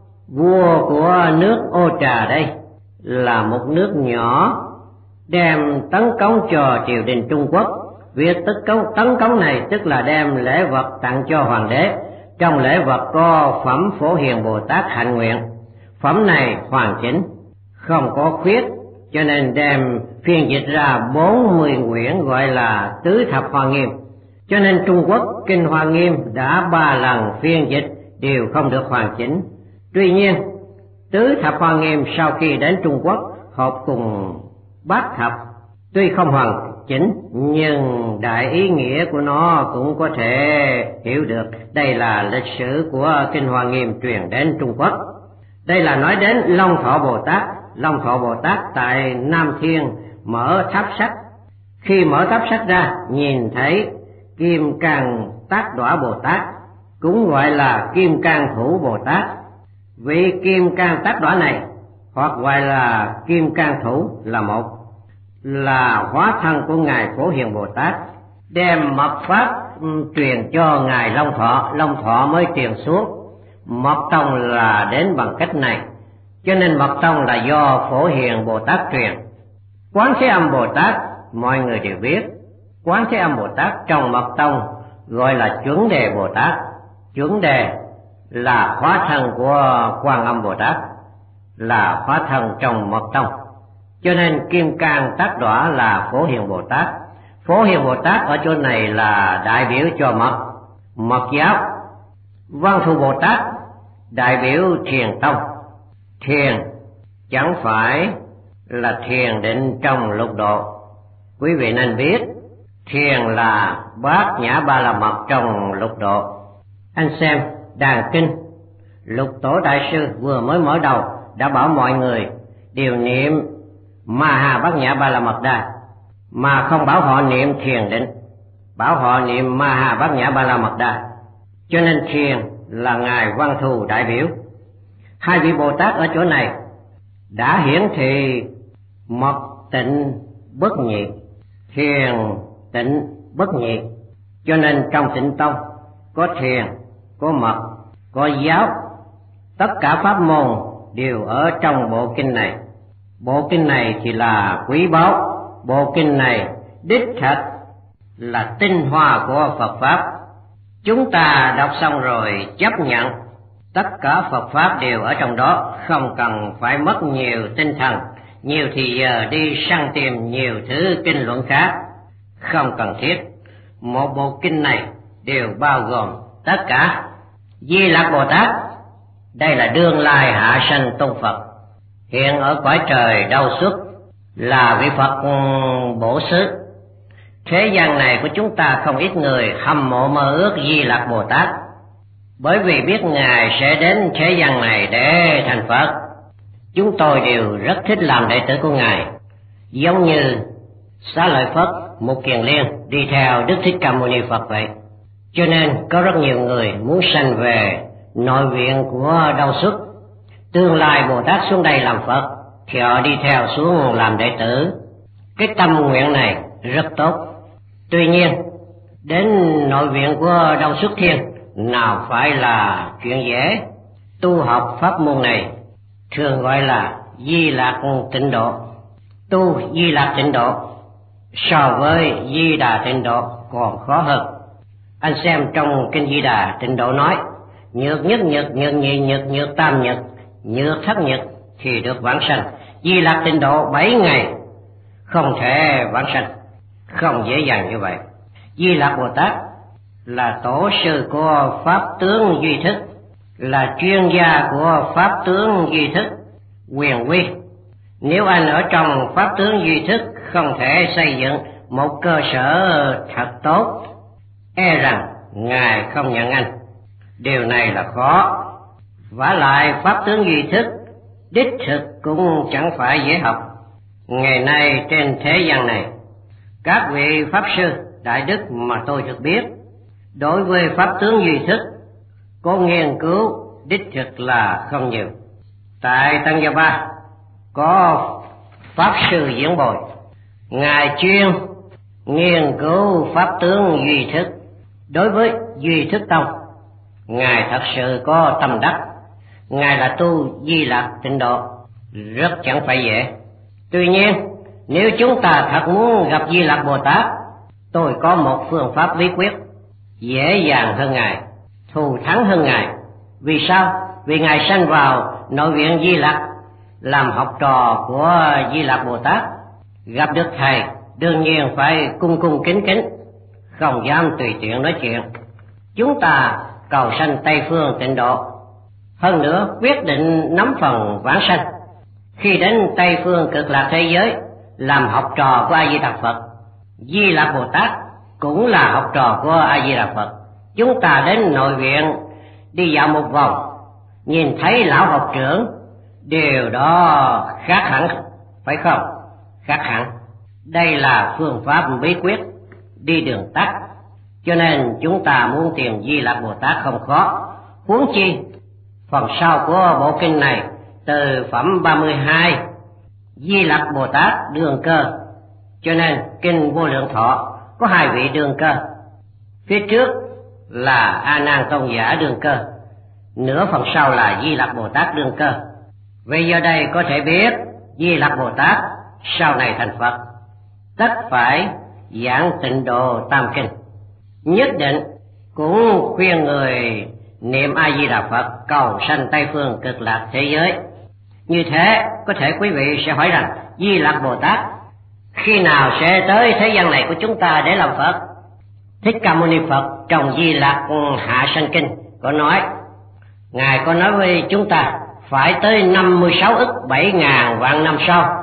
vua của nước Ô Trà đây, là một nước nhỏ, đem tấn cống cho triều đình Trung Quốc. Việc tấn cống này tức là đem lễ vật tặng cho hoàng đế. Trong lễ vật có phẩm Phổ Hiền Bồ Tát hạnh nguyện. Phẩm này hoàn chỉnh, không có khuyết, cho nên đem phiên dịch ra 40 quyển, gọi là Tứ Thập Hoa Nghiêm. Cho nên Trung Quốc kinh Hoa Nghiêm đã 3 lần phiên dịch đều không được hoàn chỉnh. Tuy nhiên Tứ Thập Hoa Nghiêm sau khi đến Trung Quốc hợp cùng Bát Thập, tuy không hoàn chỉnh nhưng đại ý nghĩa của nó cũng có thể hiểu được. Đây là lịch sử của kinh Hoa Nghiêm truyền đến Trung Quốc. Đây là nói đến Long Thọ Bồ Tát. Long Thọ Bồ Tát tại Nam Thiên mở tháp sách, khi mở tháp sách ra nhìn thấy Kim Cang Tác Đọa Bồ Tát, cũng gọi là Kim Cang Thủ Bồ Tát. Vị Kim Cang Tác Đọa này hoặc gọi là Kim Cang Thủ là một, là hóa thân của ngài Phổ Hiền Bồ Tát, đem mật pháp truyền cho ngài Long Thọ. Long Thọ mới truyền xuống. Mật tông là đến bằng cách này, cho nên mật tông là do Phổ Hiền Bồ Tát truyền. Quán Thế Âm Bồ Tát mọi người đều biết. Quán Thế Âm Bồ Tát trong mật tông gọi là Chuẩn Đề Bồ Tát. Chuẩn Đề là hóa thân của Quan Âm Bồ Tát, là hóa thân trong mật tông, cho nên Kim Cang Tác Đọa là Phổ Hiền Bồ Tát. Phổ Hiền Bồ Tát ở chỗ này là đại biểu cho mật giáo. Văn Thù Bồ Tát đại biểu thiền tông. Thiền chẳng phải là thiền định trong lục độ, quý vị nên biết thiền là Bát Nhã Ba La Mật trong lục độ. Anh xem đàn kinh Lục Tổ Đại Sư vừa mới mở đầu đã bảo mọi người đều niệm Ma Ha Bát Nhã Ba La Mật Đa, mà không bảo họ niệm thiền định, bảo họ niệm Ma Ha Bát Nhã Ba La Mật Đa. Cho nên thiền là ngài Văn Thù đại biểu. Hai vị Bồ Tát ở chỗ này đã hiển thị mật tịnh bất nhị, thiền tịnh bất nhị. Cho nên trong Tịnh Tông có thiền, có mật, có giáo, tất cả pháp môn đều ở trong bộ kinh này. Bộ kinh này thì là quý báu, bộ kinh này đích thật là tinh hoa của Phật Pháp. Chúng ta đọc xong rồi chấp nhận tất cả Phật Pháp đều ở trong đó, không cần phải mất nhiều tinh thần, nhiều thì giờ đi săn tìm nhiều thứ kinh luận khác, không cần thiết. Một bộ kinh này đều bao gồm tất cả. Di Lặc Bồ Tát, đây là đương lai hạ sanh tôn Phật, hiện ở cõi trời Đâu Xuất, là vị Phật bổ xứ. Thế gian này của chúng ta không ít người hâm mộ mơ ước Di Lặc Bồ Tát, bởi vì biết ngài sẽ đến thế gian này để thành Phật. Chúng tôi đều rất thích làm đệ tử của ngài, giống như Xá Lợi Phất, Mục Kiền Liên đi theo Đức Thích Ca Mâu Ni Phật vậy. Cho nên có rất nhiều người muốn sanh về nội viện của Đâu Xuất, tương lai Bồ Tát xuống đây làm Phật thì họ đi theo xuống làm đệ tử. Cái tâm nguyện này rất tốt. Tuy nhiên đến nội viện của Đâu Xuất Thiên nào phải là chuyện dễ. Tu học pháp môn này thường gọi là Di Lạc Tịnh Độ. Tu Di Lạc Tịnh Độ so với Di Đà Tịnh Độ còn khó hơn. Anh xem trong kinh Di Đà Tịnh Độ nói: nhược nhất nhược, nhược nhị nhược, nhược tam nhược, nhược thất nhược thì được vãng sanh. Di Lạc Tịnh Độ 7 ngày không thể vãng sanh, không dễ dàng như vậy. Di Lạc Bồ Tát là tổ sư của pháp tướng duy thức, là chuyên gia của pháp tướng duy thức quyền quy. Nếu anh ở trong pháp tướng duy thức không thể xây dựng một cơ sở thật tốt, e rằng Ngài không nhận anh. Điều này là khó. Vả lại pháp tướng duy thức đích thực cũng chẳng phải dễ học. Ngày nay trên thế gian này, các vị pháp sư đại đức mà tôi được biết, đối với pháp tướng duy thức có nghiên cứu đích thực là không nhiều. Tại Tăng Gia Ba có pháp sư Diễn Bồi, Ngài chuyên nghiên cứu pháp tướng duy thức. Đối với duy thức tông, Ngài thật sự có tâm đắc. Ngài là tu Di Lạc Tịnh Độ, rất chẳng phải dễ. Tuy nhiên nếu chúng ta thật muốn gặp Di Lạc Bồ Tát, tôi có một phương pháp bí quyết dễ dàng hơn Ngài, thù thắng hơn Ngài. Vì sao? Vì Ngài sanh vào nội viện Di Lạc, làm học trò của Di Lạc Bồ Tát. Gặp được Thầy đương nhiên phải cung cung kính kính, không dám tùy tiện nói chuyện. Chúng ta cầu sanh Tây Phương Tịnh Độ, hơn nữa quyết định nắm phần vãng sanh. Khi đến Tây Phương Cực Lạc thế giới làm học trò của A Di Đà Phật, Di Lạc Bồ Tát cũng là học trò của A Di Đà Phật. Chúng ta đến nội viện đi dạo một vòng, nhìn thấy lão học trưởng, điều đó khác hẳn, phải không? Khác hẳn. Đây là phương pháp bí quyết đi đường tắt. Cho nên chúng ta muốn tìm Di Lạc Bồ Tát không khó. Huống chi phần sau của bộ kinh này, từ phẩm 32, Di Lạc Bồ Tát Đương Cơ. Cho nên kinh Vô Lượng Thọ có 2 vị đương cơ. Phía trước là A Nan Tôn giả đương cơ, nửa phần sau là Di Lạc Bồ Tát đương cơ. Vì giờ đây có thể biết Di Lạc Bồ Tát sau này thành Phật, tất phải giảng Tịnh Độ Tam Kinh. Nhất định cũng khuyên người niệm A Di Đà Phật cầu sanh Tây Phương Cực Lạc thế giới. Như thế có thể quý vị sẽ hỏi rằng Di Lạc Bồ Tát khi nào sẽ tới thế gian này của chúng ta để làm Phật? Thích Ca Mâu Ni Phật trong Di Lạc Hạ Sanh Kinh có nói, Ngài có nói với chúng ta phải tới 56 ức 7 ngàn vạn năm sau.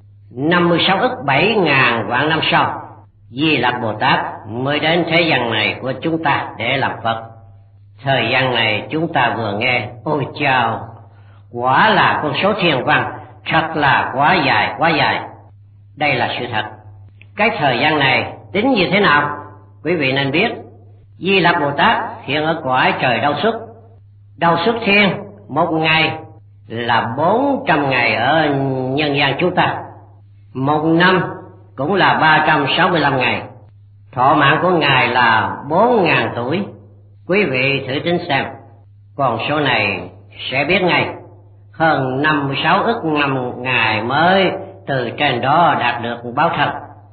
56 ức 7 ngàn vạn năm sau, Di Lạc Bồ Tát mới đến thế gian này của chúng ta để làm Phật. Thời gian này chúng ta vừa nghe, ôi chao, quả là con số thiên văn, thật là quá dài. Đây là sự thật. Cái thời gian này tính như thế nào? Quý vị nên biết, Di Lạc Bồ Tát hiện ở cõi trời Đâu Xuất. Đâu Xuất Thiên, một ngày là 400 ngày ở nhân gian chúng ta. Một năm cũng là 365 ngày. Thọ mạng của Ngài là 4.000 tuổi. Quý vị thử tính xem, con số này sẽ biết ngay. Hơn 56 ức năm Ngài mới từ trên đó đạt được báo thân,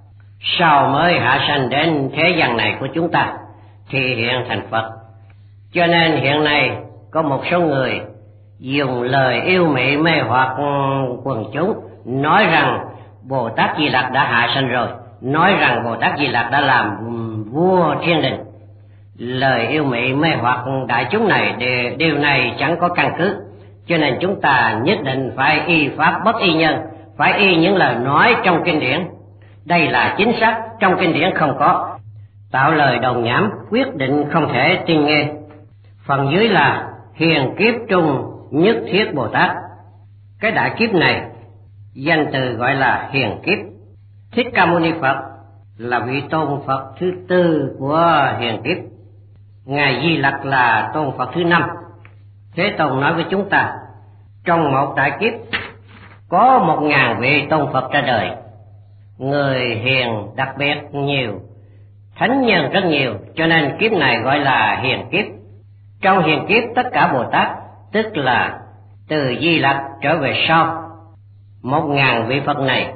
sau mới hạ sanh đến thế gian này của chúng ta thì hiện thành Phật. Cho nên hiện nay có một số người dùng lời yêu mị mê hoặc quần chúng, nói rằng Bồ Tát Di Lặc đã hạ sanh rồi, nói rằng Bồ Tát Di Lặc đã làm vua thiên đình. Lời yêu mị mê hoặc đại chúng này, điều này chẳng có căn cứ. Cho nên chúng ta nhất định phải y pháp bất y nhân, phải y những lời nói trong kinh điển. Đây là chính xác, trong kinh điển không có. Tạo lời đồn nhảm quyết định không thể tin nghe. Phần dưới là hiền kiếp trung nhất thiết Bồ Tát. Cái đại kiếp này danh từ gọi là hiền kiếp, Thích Ca Mâu Ni Phật là vị tôn Phật thứ tư của hiền kiếp. Ngài Di Lặc là tôn Phật thứ năm. Thế Tôn nói với chúng ta, trong một đại kiếp có 1000 vị tôn Phật ra đời. Người hiền đặc biệt nhiều, thánh nhân rất nhiều, cho nên kiếp này gọi là hiền kiếp. Trong hiền kiếp tất cả Bồ Tát, tức là từ Di Lặc trở về sau 1000 vị Phật này,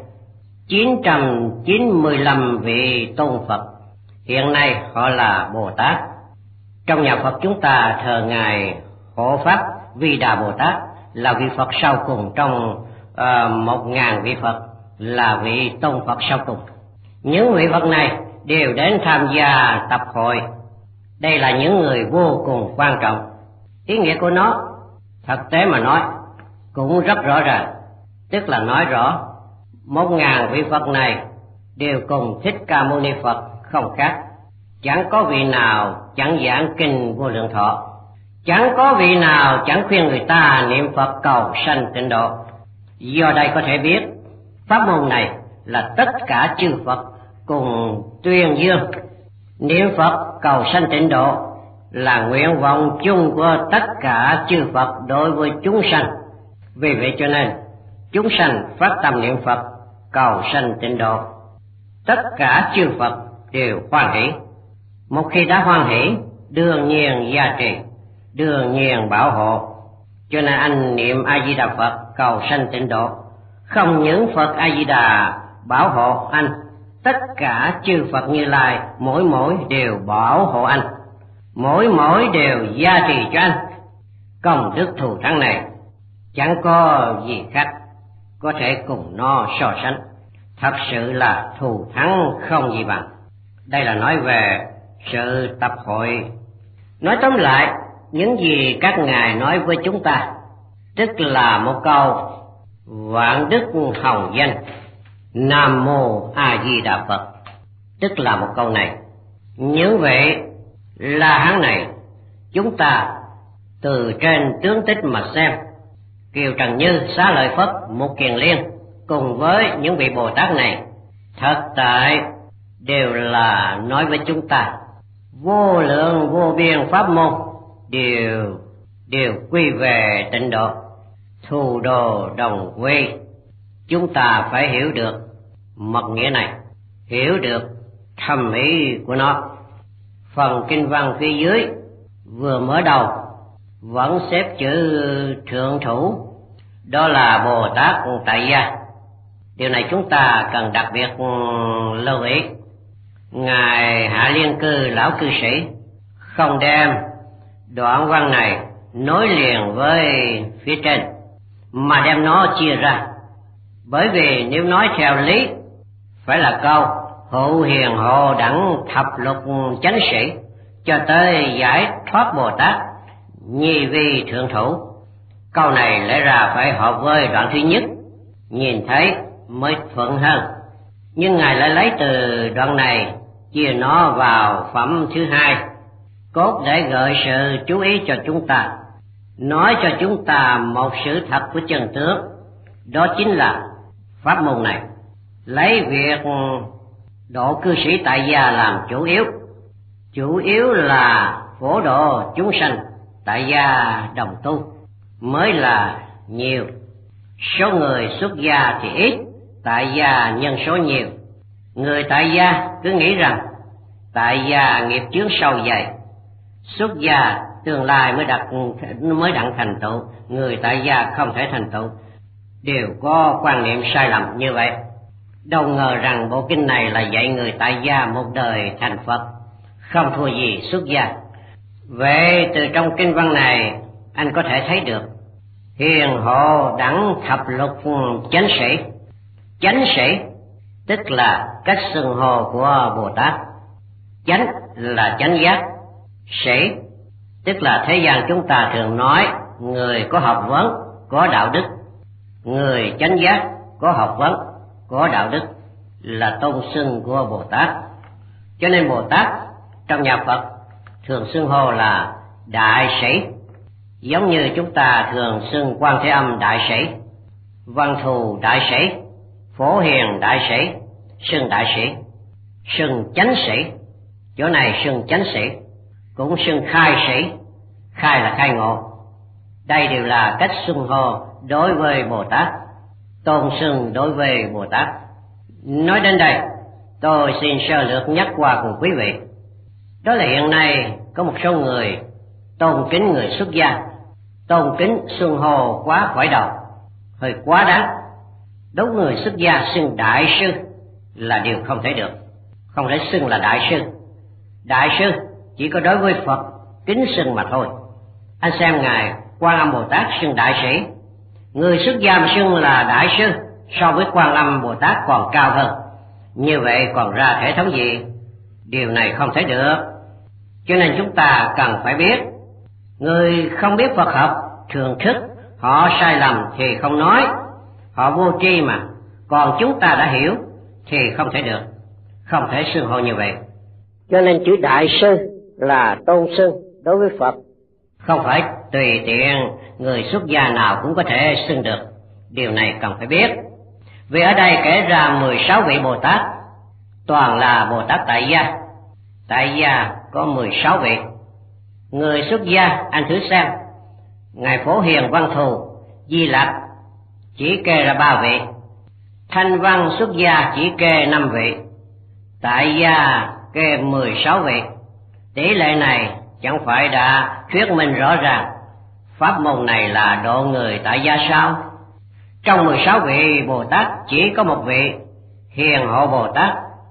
995 vị tôn Phật hiện nay họ là Bồ Tát. Trong nhà Phật chúng ta thờ ngài Hộ Pháp Vi Đà Bồ Tát là vị Phật sau cùng trong 1000 vị Phật, là vị tôn Phật sau cùng. Những vị Phật này đều đến tham gia tập hội. Đây là những người vô cùng quan trọng. Ý nghĩa của nó thực tế mà nói cũng rất rõ ràng, tức là nói rõ 1000 vị Phật này đều cùng Thích Ca Mâu Ni Phật không khác. Chẳng có vị nào chẳng giảng kinh Vô Lượng Thọ, chẳng có vị nào chẳng khuyên người ta niệm Phật cầu sanh tịnh độ. Do đây có thể biết pháp môn này là tất cả chư Phật cùng tuyên dương. Niệm Phật cầu sanh tịnh độ là nguyện vọng chung của tất cả chư Phật đối với chúng sanh. Vì vậy cho nên chúng sanh phát tâm niệm Phật cầu sanh tịnh độ, tất cả chư Phật đều hoan hỷ. Một khi đã hoan hỷ, đương nhiên gia trì, đương nhiên bảo hộ. Cho nên anh niệm A Di Đà Phật cầu sanh tịnh độ, không những Phật A Di Đà bảo hộ anh, tất cả chư Phật Như Lai mỗi đều bảo hộ anh, mỗi đều gia trì cho anh. Công đức thù thắng này chẳng có gì khác có thể cùng nó so sánh, thật sự là thù thắng không gì bằng. Đây là nói về sự tập hội. Nói tóm lại, những gì các ngài nói với chúng ta tức là một câu vạn đức hồng danh Nam Mô A Di Đà Phật, tức là một câu này. Những vị La Hán này chúng ta từ trên tướng tích mà xem, Kiều Trần Như, Xá Lợi Phất, Mục Kiền Liên cùng với những vị Bồ Tát này thật tại đều là nói với chúng ta vô lượng vô biên pháp môn đều quy về tịnh độ, thù đồ đồng quy. Chúng ta phải hiểu được mật nghĩa này, hiểu được thâm ý của nó. Phần kinh văn phía dưới vừa mở đầu vẫn xếp chữ thượng thủ, đó là Bồ Tát tại gia. Điều này chúng ta cần đặc biệt lưu ý. Ngài Hạ Liên Cư lão cư sĩ không đem đoạn văn này nối liền với phía trên, mà đem nó chia ra. Bởi vì nếu nói theo lý phải là câu hữu hiền hộ đẳng thập lục chánh sĩ cho tới giải thoát Bồ Tát nhi vi thượng thủ. Câu này lẽ ra phải hợp với đoạn thứ nhất, nhìn thấy mới thuận hơn. Nhưng ngài lại lấy từ đoạn này chia nó vào phẩm thứ hai, cốt để gợi sự chú ý cho chúng ta, nói cho chúng ta một sự thật của chân tướng. Đó chính là pháp môn này lấy việc độ cư sĩ tại gia làm chủ yếu là phổ độ chúng sanh tại gia đồng tu mới là nhiều. Số người xuất gia thì ít, tại gia nhân số nhiều. Người tại gia cứ nghĩ rằng tại gia nghiệp chướng sâu dày, xuất gia tương lai mới đặng thành tựu, người tại gia không thể thành tựu, đều có quan niệm sai lầm như vậy. Đâu ngờ rằng bộ kinh này là dạy người tại gia một đời thành Phật, không thua gì xuất gia. Vậy từ trong kinh văn này anh có thể thấy được hiền hộ đẳng thập lục chánh sĩ. Chánh sĩ tức là cách xưng hô của Bồ Tát. Chánh là chánh giác, sĩ tức là thế gian chúng ta thường nói người có học vấn, có đạo đức. Người chánh giác, có học vấn, có đạo đức là tôn xưng của Bồ Tát. Cho nên Bồ Tát trong nhà Phật thường xưng hô là đại sĩ, giống như chúng ta thường xưng Quan Thế Âm đại sĩ, Văn Thù đại sĩ, Phổ Hiền đại sĩ, xưng đại sĩ, xưng chánh sĩ, chỗ này xưng chánh sĩ, cũng xưng khai sĩ, khai là khai ngộ. Đây đều là cách xưng hô đối với Bồ Tát, tôn xưng đối với Bồ Tát. Nói đến đây, tôi xin sơ lược nhắc qua cùng quý vị. Đó là hiện nay có một số người tôn kính người xuất gia, tôn kính xưng hô quá khỏi đầu, hơi quá đáng. Đúng người xuất gia xưng đại sư là điều không thể được, không thể xưng là đại sư. Đại sư chỉ có đối với Phật kính xưng mà thôi. Anh xem ngài Quan Âm Bồ Tát xưng đại sĩ, người xuất gia mà xưng là đại sư, so với Quan Âm Bồ Tát còn cao hơn. Như vậy còn ra thể thống gì? Điều này không thể được. Cho nên chúng ta cần phải biết, người không biết Phật học thường thức, họ sai lầm thì không nói, họ vô tri mà. Còn chúng ta đã hiểu thì không thể được, không thể xưng hô như vậy. Cho nên chữ đại sư là tôn xưng đối với Phật, không phải tùy tiện người xuất gia nào cũng có thể xưng được. Điều này cần phải biết. Vì ở đây kể ra 16 vị Bồ Tát, toàn là Bồ Tát tại gia. Tại gia có 16 vị. Người xuất gia anh thử xem, ngài Phổ Hiền Văn Thù Di Lặc chỉ kê ra 3 vị, Thanh Văn xuất gia chỉ kê 5 vị, tại gia kê 16 vị. Tỷ lệ này chẳng phải đã thuyết minh rõ ràng pháp môn này là độ người tại gia sao? Trong 16 vị Bồ Tát chỉ có một vị Hiền Hộ Bồ Tát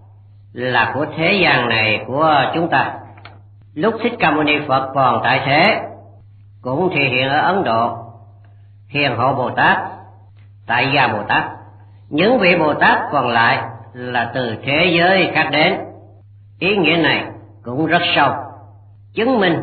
là của thế gian này của chúng ta. Lúc Thích Ca Mâu Ni Phật còn tại thế cũng thì hiện ở Ấn Độ, Hiền Hộ Bồ Tát, tại gia Bồ Tát. Những vị Bồ Tát còn lại là từ thế giới khác đến. Ý nghĩa này cũng rất sâu, chứng minh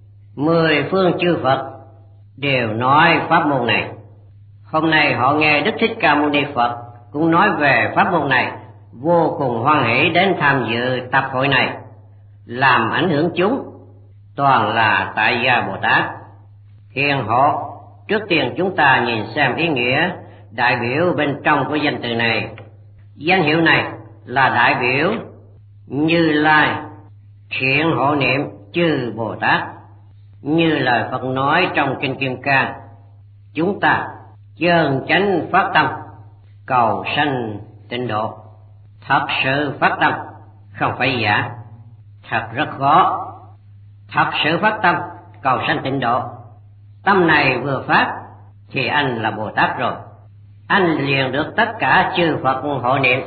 10 phương chư Phật đều nói pháp môn này. Hôm nay họ nghe Đức Thích Ca Mâu Ni Phật cũng nói về pháp môn này, vô cùng hoan hỷ đến tham dự tập hội này, làm ảnh hưởng chúng toàn là tại gia Bồ Tát. Hiền Hộ, trước tiên chúng ta nhìn xem ý nghĩa đại biểu bên trong của danh từ này. Danh hiệu này là đại biểu Như Lai thiện hộ niệm chư Bồ Tát. Như lời Phật nói trong Kinh Kim Cang, chúng ta chân chánh phát tâm cầu sanh tịnh độ. Thật sự phát tâm, không phải giả, thật rất khó. Thật sự phát tâm cầu sanh tịnh độ, tâm này vừa phát thì anh là Bồ Tát rồi, anh liền được tất cả chư Phật hộ niệm.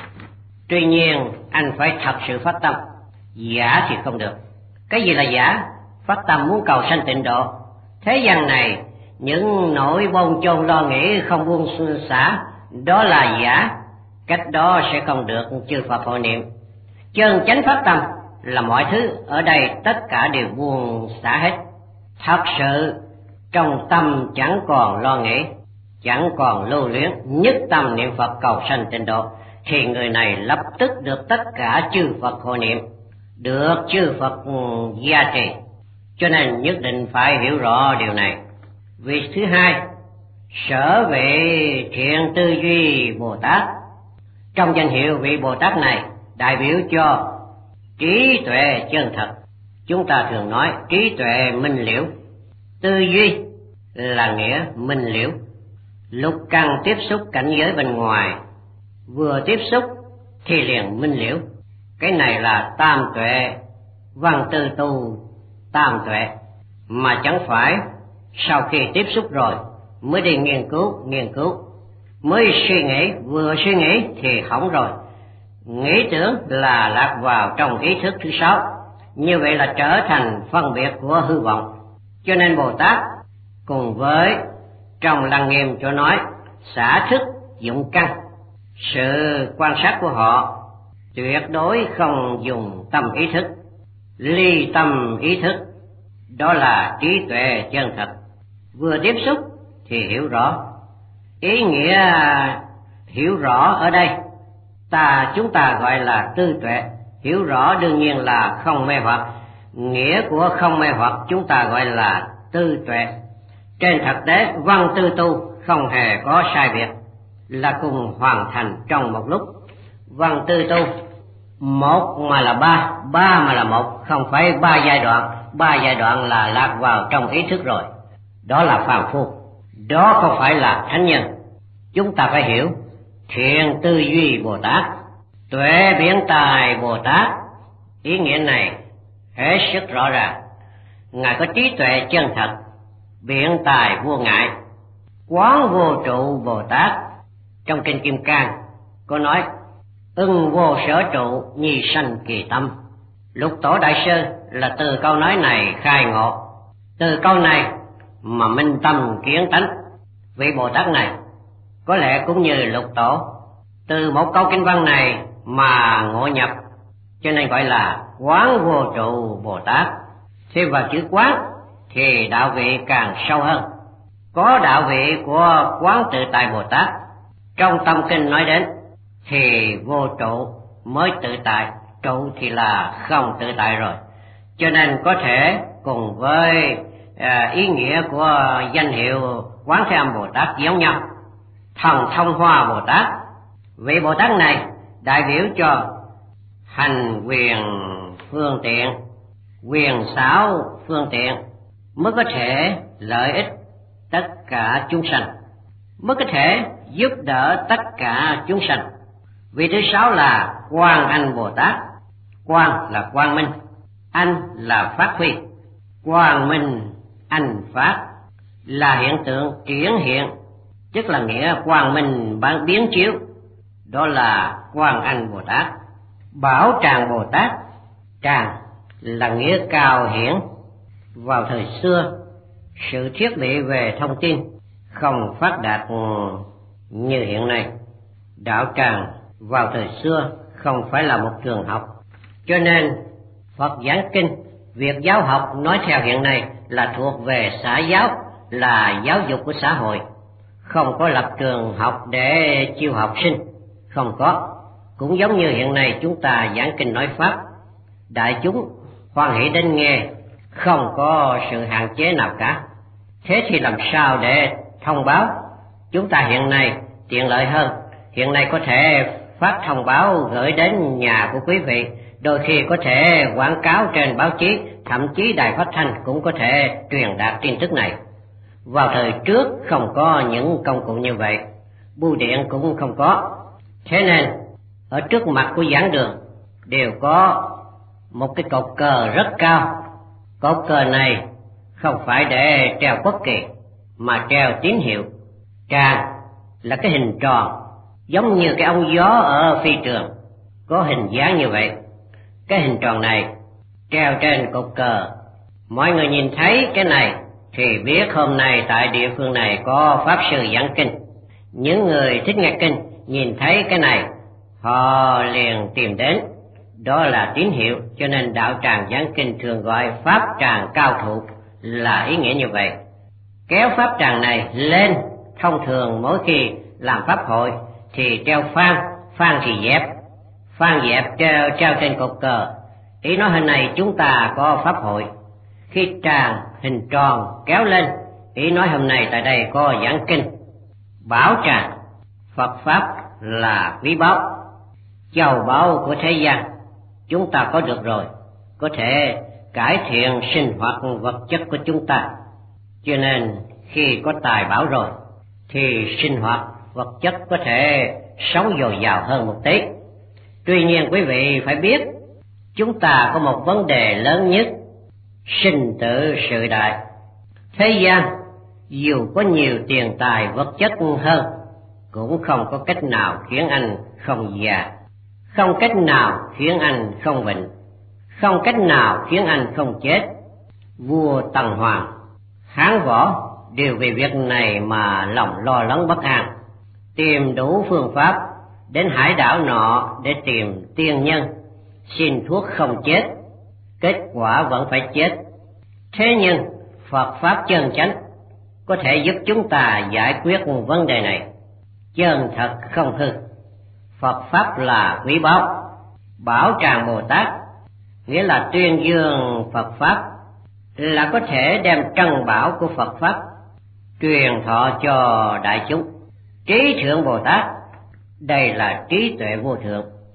Tuy nhiên anh phải thật sự phát tâm, giả thì không được. Cái gì là giả? Phát tâm muốn cầu sanh tịnh độ. Thế gian này những nỗi bồn chồn lo nghĩ không buông xả, đó là giả. Cách đó sẽ không được chư Phật hộ niệm. Chân chánh phát tâm là mọi thứ ở đây tất cả đều buông xả hết. Thật sự trong tâm chẳng còn lo nghĩ, chẳng còn lưu luyến, nhất tâm niệm Phật cầu sanh tịnh độ, thì người này lập tức được tất cả chư Phật hộ niệm, được chư Phật gia trì. Cho nên nhất định phải hiểu rõ điều này. Vị thứ hai, sở vị thiện tư duy Bồ Tát. Trong danh hiệu vị Bồ Tát này đại biểu cho trí tuệ chân thật. Chúng ta thường nói trí tuệ minh liễu, tư duy là nghĩa minh liễu. Lục căn tiếp xúc cảnh giới bên ngoài, vừa tiếp xúc thì liền minh liễu. Cái này là tam tuệ, văn tư tu tam tuệ, mà chẳng phải sau khi tiếp xúc rồi mới đi nghiên cứu, mới suy nghĩ, vừa suy nghĩ thì hỏng rồi. Nghĩ tưởng là lạc vào trong ý thức thứ 6, như vậy là trở thành phân biệt của hư vọng. Cho nên Bồ Tát cùng với trong Lăng Nghiêm cho nói xả thức dụng căn, sự quan sát của họ tuyệt đối không dùng tâm ý thức, ly tâm ý thức. Đó là trí tuệ chân thật. Vừa tiếp xúc thì hiểu rõ. Ý nghĩa hiểu rõ ở đây chúng ta gọi là tư tuệ. Hiểu rõ đương nhiên là không mê hoặc. Nghĩa của không mê hoặc chúng ta gọi là tư tuệ. Trên thực tế văn tư tu không hề có sai biệt, là cùng hoàn thành trong một lúc. Văn tư tu, một mà là ba, ba mà là một, không phải ba giai đoạn là lạc vào trong ý thức rồi. Đó là phàm phu, đó không phải là thánh nhân. Chúng ta phải hiểu thiện tư duy Bồ Tát, tuệ biện tài Bồ Tát. Ý nghĩa này hết sức rõ ràng. Ngài có trí tuệ chân thật, biện tài vô ngại, quán vô trụ Bồ Tát. Trong kinh Kim Cang có nói ưng vô sở trụ, nhi sanh kỳ tâm. Lục Tổ Đại Sư là từ câu nói này khai ngộ, từ câu này mà minh tâm kiến tánh. Vị Bồ Tát này có lẽ cũng như Lục Tổ, từ một câu kinh văn này mà ngộ nhập, cho nên gọi là quán vô trụ Bồ Tát. Thêm vào chữ quán thì đạo vị càng sâu hơn. Có đạo vị của quán tự tại Bồ Tát. Trong tâm kinh nói đến thì vô trụ mới tự tại, trụ thì là không tự tại rồi. Cho nên có thể cùng với ý nghĩa của danh hiệu Quán Thế Âm Bồ Tát giống nhau. Thần Thông Hoa Bồ Tát, vị Bồ Tát này đại biểu cho hành quyền phương tiện, quyền xảo phương tiện, mới có thể lợi ích tất cả chúng sanh, mới có thể giúp đỡ tất cả chúng sanh. Vị thứ sáu là Quang Anh Bồ Tát. Quang là quang minh, anh là phát huy. Quang minh anh phát là hiện tượng triển hiện, tức là nghĩa quang minh bán biến chiếu, đó là Quang Anh Bồ Tát. Bảo Tràng Bồ Tát, tràng là nghĩa cao hiển. Vào thời xưa, sự thiết bị về thông tin không phát đạt như hiện nay. Đạo tràng vào thời xưa không phải là một trường học, cho nên Phật giảng kinh, việc giáo học nói theo hiện nay là thuộc về xã giáo, là giáo dục của xã hội, không có lập trường học để chiêu học sinh, không có. Cũng giống như hiện nay chúng ta giảng kinh nói pháp, đại chúng hoan hỷ đến nghe, không có sự hạn chế nào cả. Thế thì làm sao để thông báo? Chúng ta hiện nay tiện lợi hơn, hiện nay có thể phát thông báo gửi đến nhà của quý vị, đôi khi có thể quảng cáo trên báo chí, thậm chí đài phát thanh cũng có thể truyền đạt tin tức này. Vào thời trước không có những công cụ như vậy, bưu điện cũng không có, thế nên ở trước mặt của giảng đường đều có một cái cột cờ rất cao. Cột cờ này không phải để treo quốc kỳ mà treo tín hiệu. Tràng là cái hình tròn giống như cái ong gió ở phi trường, có hình dáng như vậy. Cái hình tròn này treo trên cột cờ, mọi người nhìn thấy cái này thì biết hôm nay tại địa phương này có pháp sư giảng kinh. Những người thích nghe kinh nhìn thấy cái này họ liền tìm đến, đó là tín hiệu. Cho nên đạo tràng giảng kinh thường gọi pháp tràng cao thụ, là ý nghĩa như vậy. Kéo pháp tràng này lên, thông thường mỗi khi làm pháp hội thì treo phan, phan thì dẹp, phan dẹp treo trên cột cờ. Ý nói hôm nay chúng ta có pháp hội, khi tràng hình tròn kéo lên, ý nói hôm nay tại đây có giảng kinh. Bảo tràng, Phật pháp là quý báu, châu báu của thế gian, chúng ta có được rồi, có thể cải thiện sinh hoạt vật chất của chúng ta. Cho nên khi có tài bảo rồi thì sinh hoạt vật chất có thể sống dồi dào hơn một tí. Tuy nhiên quý vị phải biết, chúng ta có một vấn đề lớn nhất, sinh tử sự đại. Thế gian dù có nhiều tiền tài vật chất hơn, cũng không có cách nào khiến anh không già, không cách nào khiến anh không bệnh, không cách nào khiến anh không chết. Vua Tần Hoàng, Hán Võ đều vì việc này mà lòng lo lắng bất an, tìm đủ phương pháp đến hải đảo nọ để tìm tiên nhân, xin thuốc không chết, kết quả vẫn phải chết. Thế nhưng Phật pháp chân chánh có thể giúp chúng ta giải quyết vấn đề này, chân thật không hư. Phật pháp là quý báu. Bảo Tràng Bồ Tát nghĩa là tuyên dương Phật pháp, là có thể đem trân bảo của Phật pháp truyền thọ cho đại chúng. Trí thượng Bồ Tát, đây là trí tuệ vô thượng,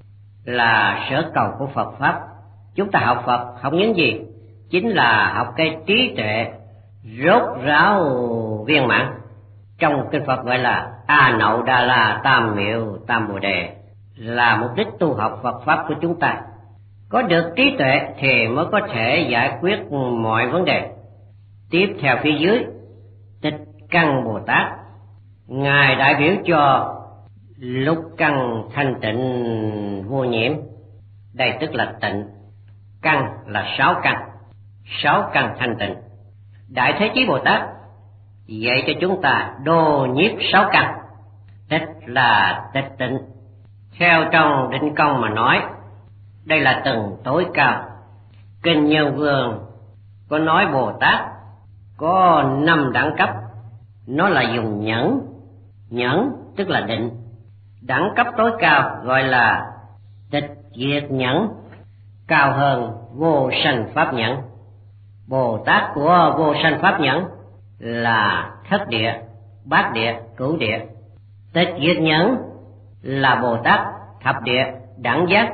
là sở cầu của Phật Pháp. Chúng ta học Phật học những gì? Chính là học cái trí tuệ rốt ráo viên mãn. Trong kinh Phật gọi là A Nậu Đa La Tam Miệu Tam Bồ Đề, là mục đích tu học Phật Pháp của chúng ta. Có được trí tuệ thì mới có thể giải quyết mọi vấn đề. Tiếp theo phía dưới, Tịch Căn Bồ Tát, Ngài đại biểu cho lục căn thanh tịnh vô nhiễm. Đây tức là tịnh. Căn là sáu căn thanh tịnh. Đại Thế Chí Bồ Tát dạy cho chúng ta đồ nhiếp sáu căn. Tịch là tịch tịnh. Theo trong Định Công mà nói, đây là tầng tối cao. Kinh Nhân Vương có nói Bồ Tát có 5 đẳng cấp. Nó là dùng nhẫn tức là định. Đẳng cấp tối cao gọi là tịch diệt nhẫn, cao hơn vô sanh pháp nhẫn. Bồ Tát của vô sanh pháp nhẫn là thất địa, bát địa, cửu địa. Tịch diệt nhẫn là Bồ Tát thập địa, đẳng giác,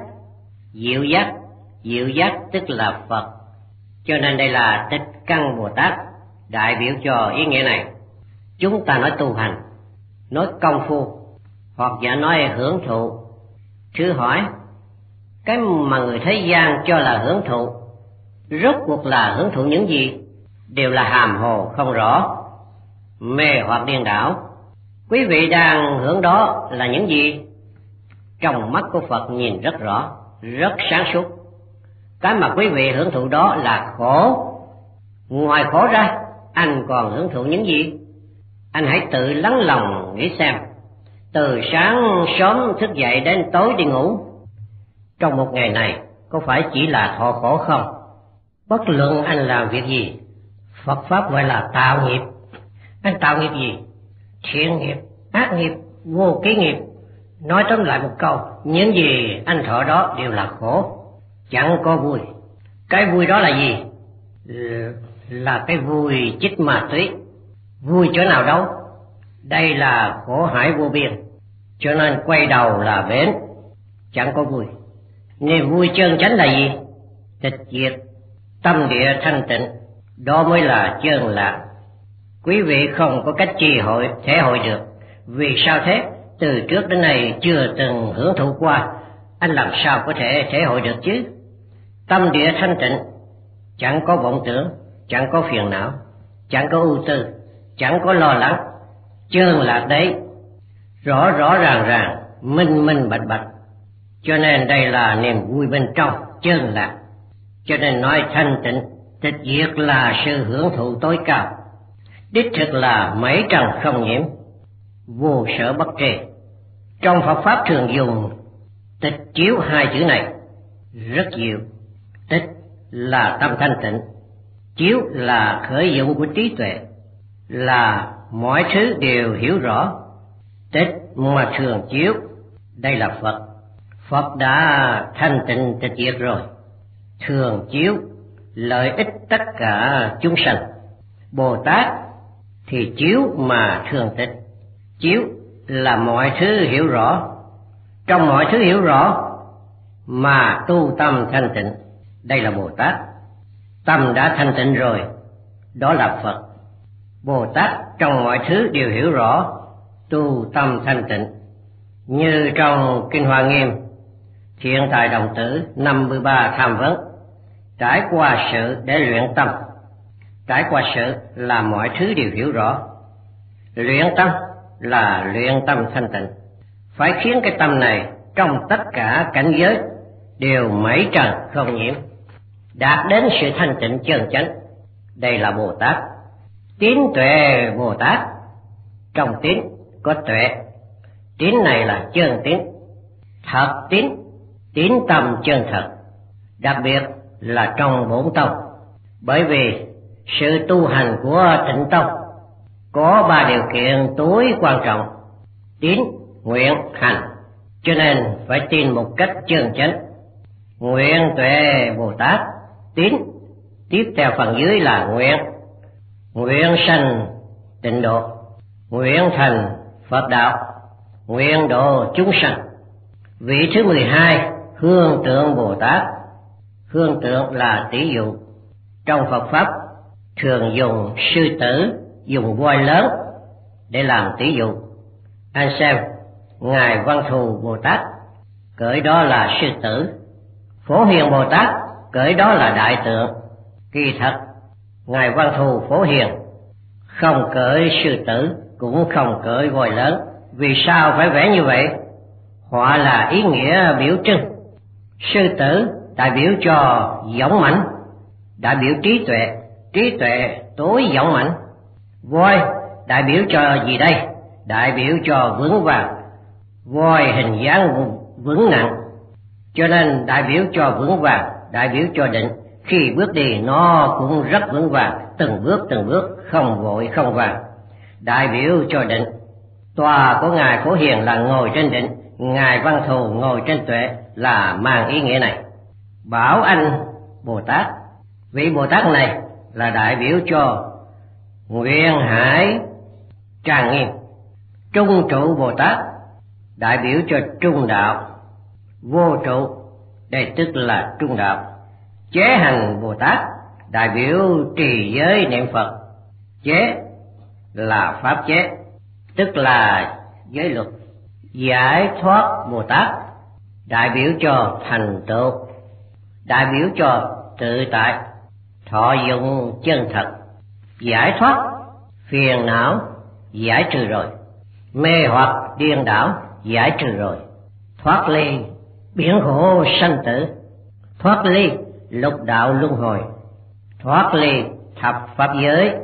diệu giác tức là Phật. Cho nên đây là Tịch Căn Bồ Tát, đại biểu cho ý nghĩa này. Chúng ta nói tu hành, nói công phu, hoặc giả nói hưởng thụ. Thử hỏi, cái mà người thế gian cho là hưởng thụ, rốt cuộc là hưởng thụ những gì? Đều là hàm hồ không rõ, mê hoặc điên đảo. Quý vị đang hưởng đó là những gì? Trong mắt của Phật nhìn rất rõ, rất sáng suốt. Cái mà quý vị hưởng thụ đó là khổ. Ngoài khổ ra, anh còn hưởng thụ những gì? Anh hãy tự lắng lòng nghĩ xem. Từ sáng sớm thức dậy đến tối đi ngủ, trong một ngày này có phải chỉ là thọ khổ không? Bất luận anh làm việc gì, Phật Pháp gọi là tạo nghiệp. Anh tạo nghiệp gì? Thiện nghiệp, ác nghiệp, vô ký nghiệp. Nói tóm lại một câu, những gì anh thọ đó đều là khổ, chẳng có vui. Cái vui đó là gì? Là cái vui chích ma túy. Vui chỗ nào đâu? Đây là khổ hải vô biên, cho nên quay đầu là bến, chẳng có vui. Niềm vui chân chánh là gì? Tịch diệt, tâm địa thanh tịnh, đó mới là chân lạc. Quý vị không có cách thể hội được. Vì sao thế? Từ trước đến nay chưa từng hưởng thụ qua, anh làm sao có thể hội được chứ? Tâm địa thanh tịnh, chẳng có vọng tưởng, chẳng có phiền não, chẳng có ưu tư, chẳng có lo lắng. Chân lạc đấy, rõ ràng, minh bạch. Cho nên đây là niềm vui bên trong, chân lạc. Cho nên nói thanh tịnh, tịch diệt là sự hưởng thụ tối cao. Đích thực là mấy trần không nhiễm, vô sở bất trì. Trong Phật Pháp thường dùng tịch chiếu hai chữ này rất nhiều. Tịch là tâm thanh tịnh, chiếu là khởi dụng của trí tuệ, là mọi thứ đều hiểu rõ. Tịch mà thường chiếu, đây là Phật. Phật đã thanh tịnh tịch diệt rồi, thường chiếu lợi ích tất cả chúng sanh. Bồ Tát thì chiếu mà thường tịch, chiếu là mọi thứ hiểu rõ. Trong mọi thứ hiểu rõ mà tu tâm thanh tịnh, đây là Bồ Tát. Tâm đã thanh tịnh rồi, đó là Phật. Bồ Tát trong mọi thứ đều hiểu rõ, tu tâm thanh tịnh. Như trong Kinh Hoa Nghiêm, Thiện Tài Đồng Tử 53 tham vấn, trải qua sự để luyện tâm. Trải qua sự là mọi thứ đều hiểu rõ. Luyện tâm là luyện tâm thanh tịnh. Phải khiến cái tâm này trong tất cả cảnh giới đều mấy trần không nhiễm, đạt đến sự thanh tịnh chân chánh. Đây là Bồ Tát. Tín tuệ Bồ Tát, trong tín có tuệ. Tín này là chân tín, thật tín, tín tâm chân thật. Đặc biệt là trong bổn tông, bởi vì sự tu hành của Tịnh Tông có 3 điều kiện tối quan trọng: tín, nguyện, hành. Cho nên phải tin một cách chân chánh. Nguyện tuệ Bồ Tát, tín, tiếp theo phần dưới là nguyện. Nguyện sanh tịnh độ, nguyện thành Phật đạo, nguyện độ chúng sanh. Vị thứ 12 Phương trượng Bồ Tát. Phương trượng là tỷ dụ. Trong Phật Pháp thường dùng sư tử, dùng voi lớn để làm tỷ dụ. Anh xem, Ngài Văn Thù Bồ Tát cởi đó là sư tử, Phổ Hiền Bồ Tát cởi đó là đại tượng. Kỳ thật Ngài Văn Thù Phổ Hiền không cởi sư tử, cũng không cởi voi lớn. Vì sao phải vẽ như vậy? Họa là ý nghĩa biểu trưng. Sư tử đại biểu cho dũng mãnh, đại biểu trí tuệ, trí tuệ tối dũng mãnh. Voi đại biểu cho gì đây? Đại biểu cho vững vàng. Voi hình dáng vững nặng, cho nên đại biểu cho vững vàng, đại biểu cho định. Khi bước đi nó cũng rất vững vàng, từng bước, không vội không vàng, đại biểu cho định. Tòa của Ngài Phổ Hiền là ngồi trên định, Ngài Văn Thù ngồi trên tuệ là mang ý nghĩa này. Bảo Anh Bồ Tát, vị Bồ Tát này là đại biểu cho Nguyện Hải tràn nghiêm. Trung trụ Bồ Tát đại biểu cho trung đạo. Vô trụ đây tức là trung đạo. Chế hành Bồ Tát đại biểu trì giới niệm Phật. Chế là pháp chế, tức là giới luật. Giải thoát Bồ Tát đại biểu cho thành tựu, đại biểu cho tự tại, thọ dụng chân thật. Giải thoát phiền não giải trừ rồi, mê hoặc điên đảo giải trừ rồi, thoát ly biển khổ sanh tử, thoát ly lục đạo luân hồi, thoát ly thập pháp giới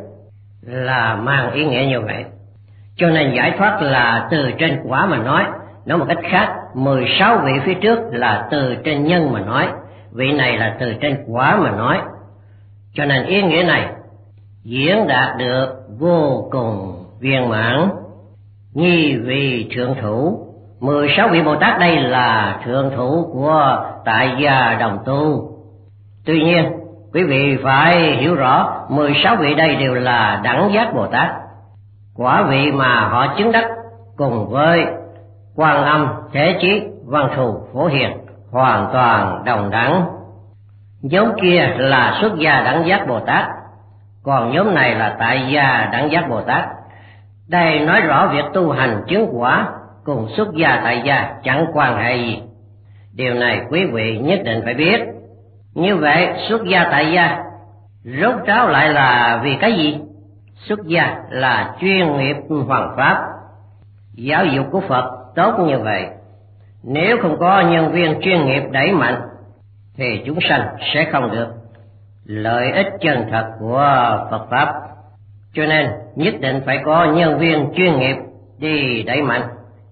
là mang ý nghĩa như vậy. Cho nên giải thoát là từ trên quả mà nói một cách khác, 16 vị phía trước là từ trên nhân mà nói, vị này là từ trên quả mà nói. Cho nên ý nghĩa này diễn đạt được vô cùng viên mãn. Nhi vị thượng thủ, 16 vị Bồ Tát đây là thượng thủ của tại gia đồng tu. Tuy nhiên quý vị phải hiểu rõ, 16 vị đây đều là đẳng giác Bồ Tát. Quả vị mà họ chứng đắc cùng với Quan Âm, Thế Chí, Văn Thù, Phổ Hiền hoàn toàn đồng đẳng. Nhóm kia là xuất gia đẳng giác Bồ Tát, còn nhóm này là tại gia đẳng giác Bồ Tát. Đây nói rõ việc tu hành chứng quả cùng xuất gia tại gia chẳng quan hệ gì. Điều này quý vị nhất định phải biết. Như vậy xuất gia tại gia rốt ráo lại là vì cái gì? Xuất gia là chuyên nghiệp hoằng pháp. Giáo dục của Phật tốt như vậy, nếu không có nhân viên chuyên nghiệp đẩy mạnh thì chúng sanh sẽ không được lợi ích chân thật của Phật Pháp. Cho nên nhất định phải có nhân viên chuyên nghiệp đi đẩy mạnh,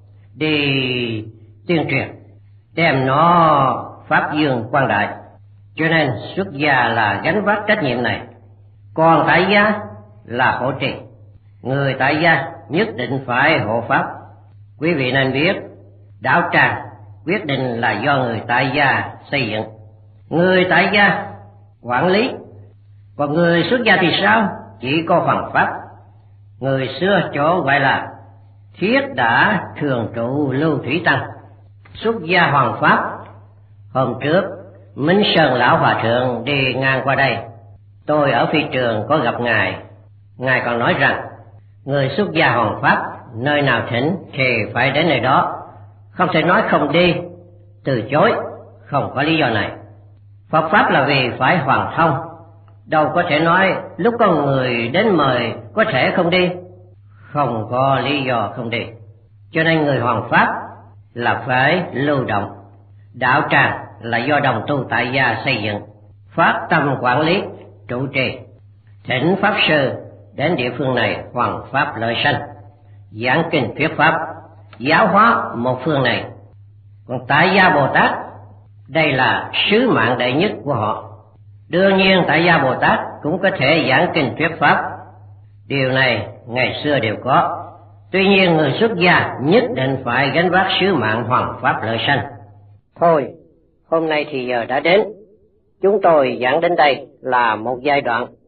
đi tuyên truyền, đem nó pháp dương quang đại. Cho nên xuất gia là gánh vác trách nhiệm này. Còn tại gia là hộ trì. Người tại gia nhất định phải hộ pháp. Quý vị nên biết, đạo tràng quyết định là do người tại gia xây dựng, người tại gia quản lý. Còn người xuất gia thì sao? Chỉ có hoằng pháp. Người xưa chỗ gọi là thiết đã thường trụ lưu thủy tăng, xuất gia hoằng pháp. Hôm trước Minh Sơn lão hòa thượng đi ngang qua đây, tôi ở phi trường có gặp ngài. Ngài còn nói rằng người xuất gia hoằng pháp nơi nào thỉnh thì phải đến nơi đó, không thể nói không đi, từ chối, không có lý do này. Phật pháp là vì phải hoàn thông, đâu có thể nói lúc có người đến mời có thể không đi, không có lý do không đi. Cho nên người hoằng pháp là phải lưu động. Đạo tràng là do đồng tu tại gia xây dựng, phát tâm quản lý, trụ trì, thỉnh pháp sư đến địa phương này hoằng pháp lợi sanh, giảng kinh thuyết pháp, giáo hóa một phương này. Còn tại gia Bồ Tát đây là sứ mạng đệ nhất của họ. Đương nhiên tại gia Bồ Tát cũng có thể giảng kinh thuyết pháp, điều này ngày xưa đều có. Tuy nhiên người xuất gia nhất định phải gánh vác sứ mạng hoằng pháp lợi sanh. Thôi, hôm nay thì giờ đã đến, chúng tôi giảng đến đây là một giai đoạn.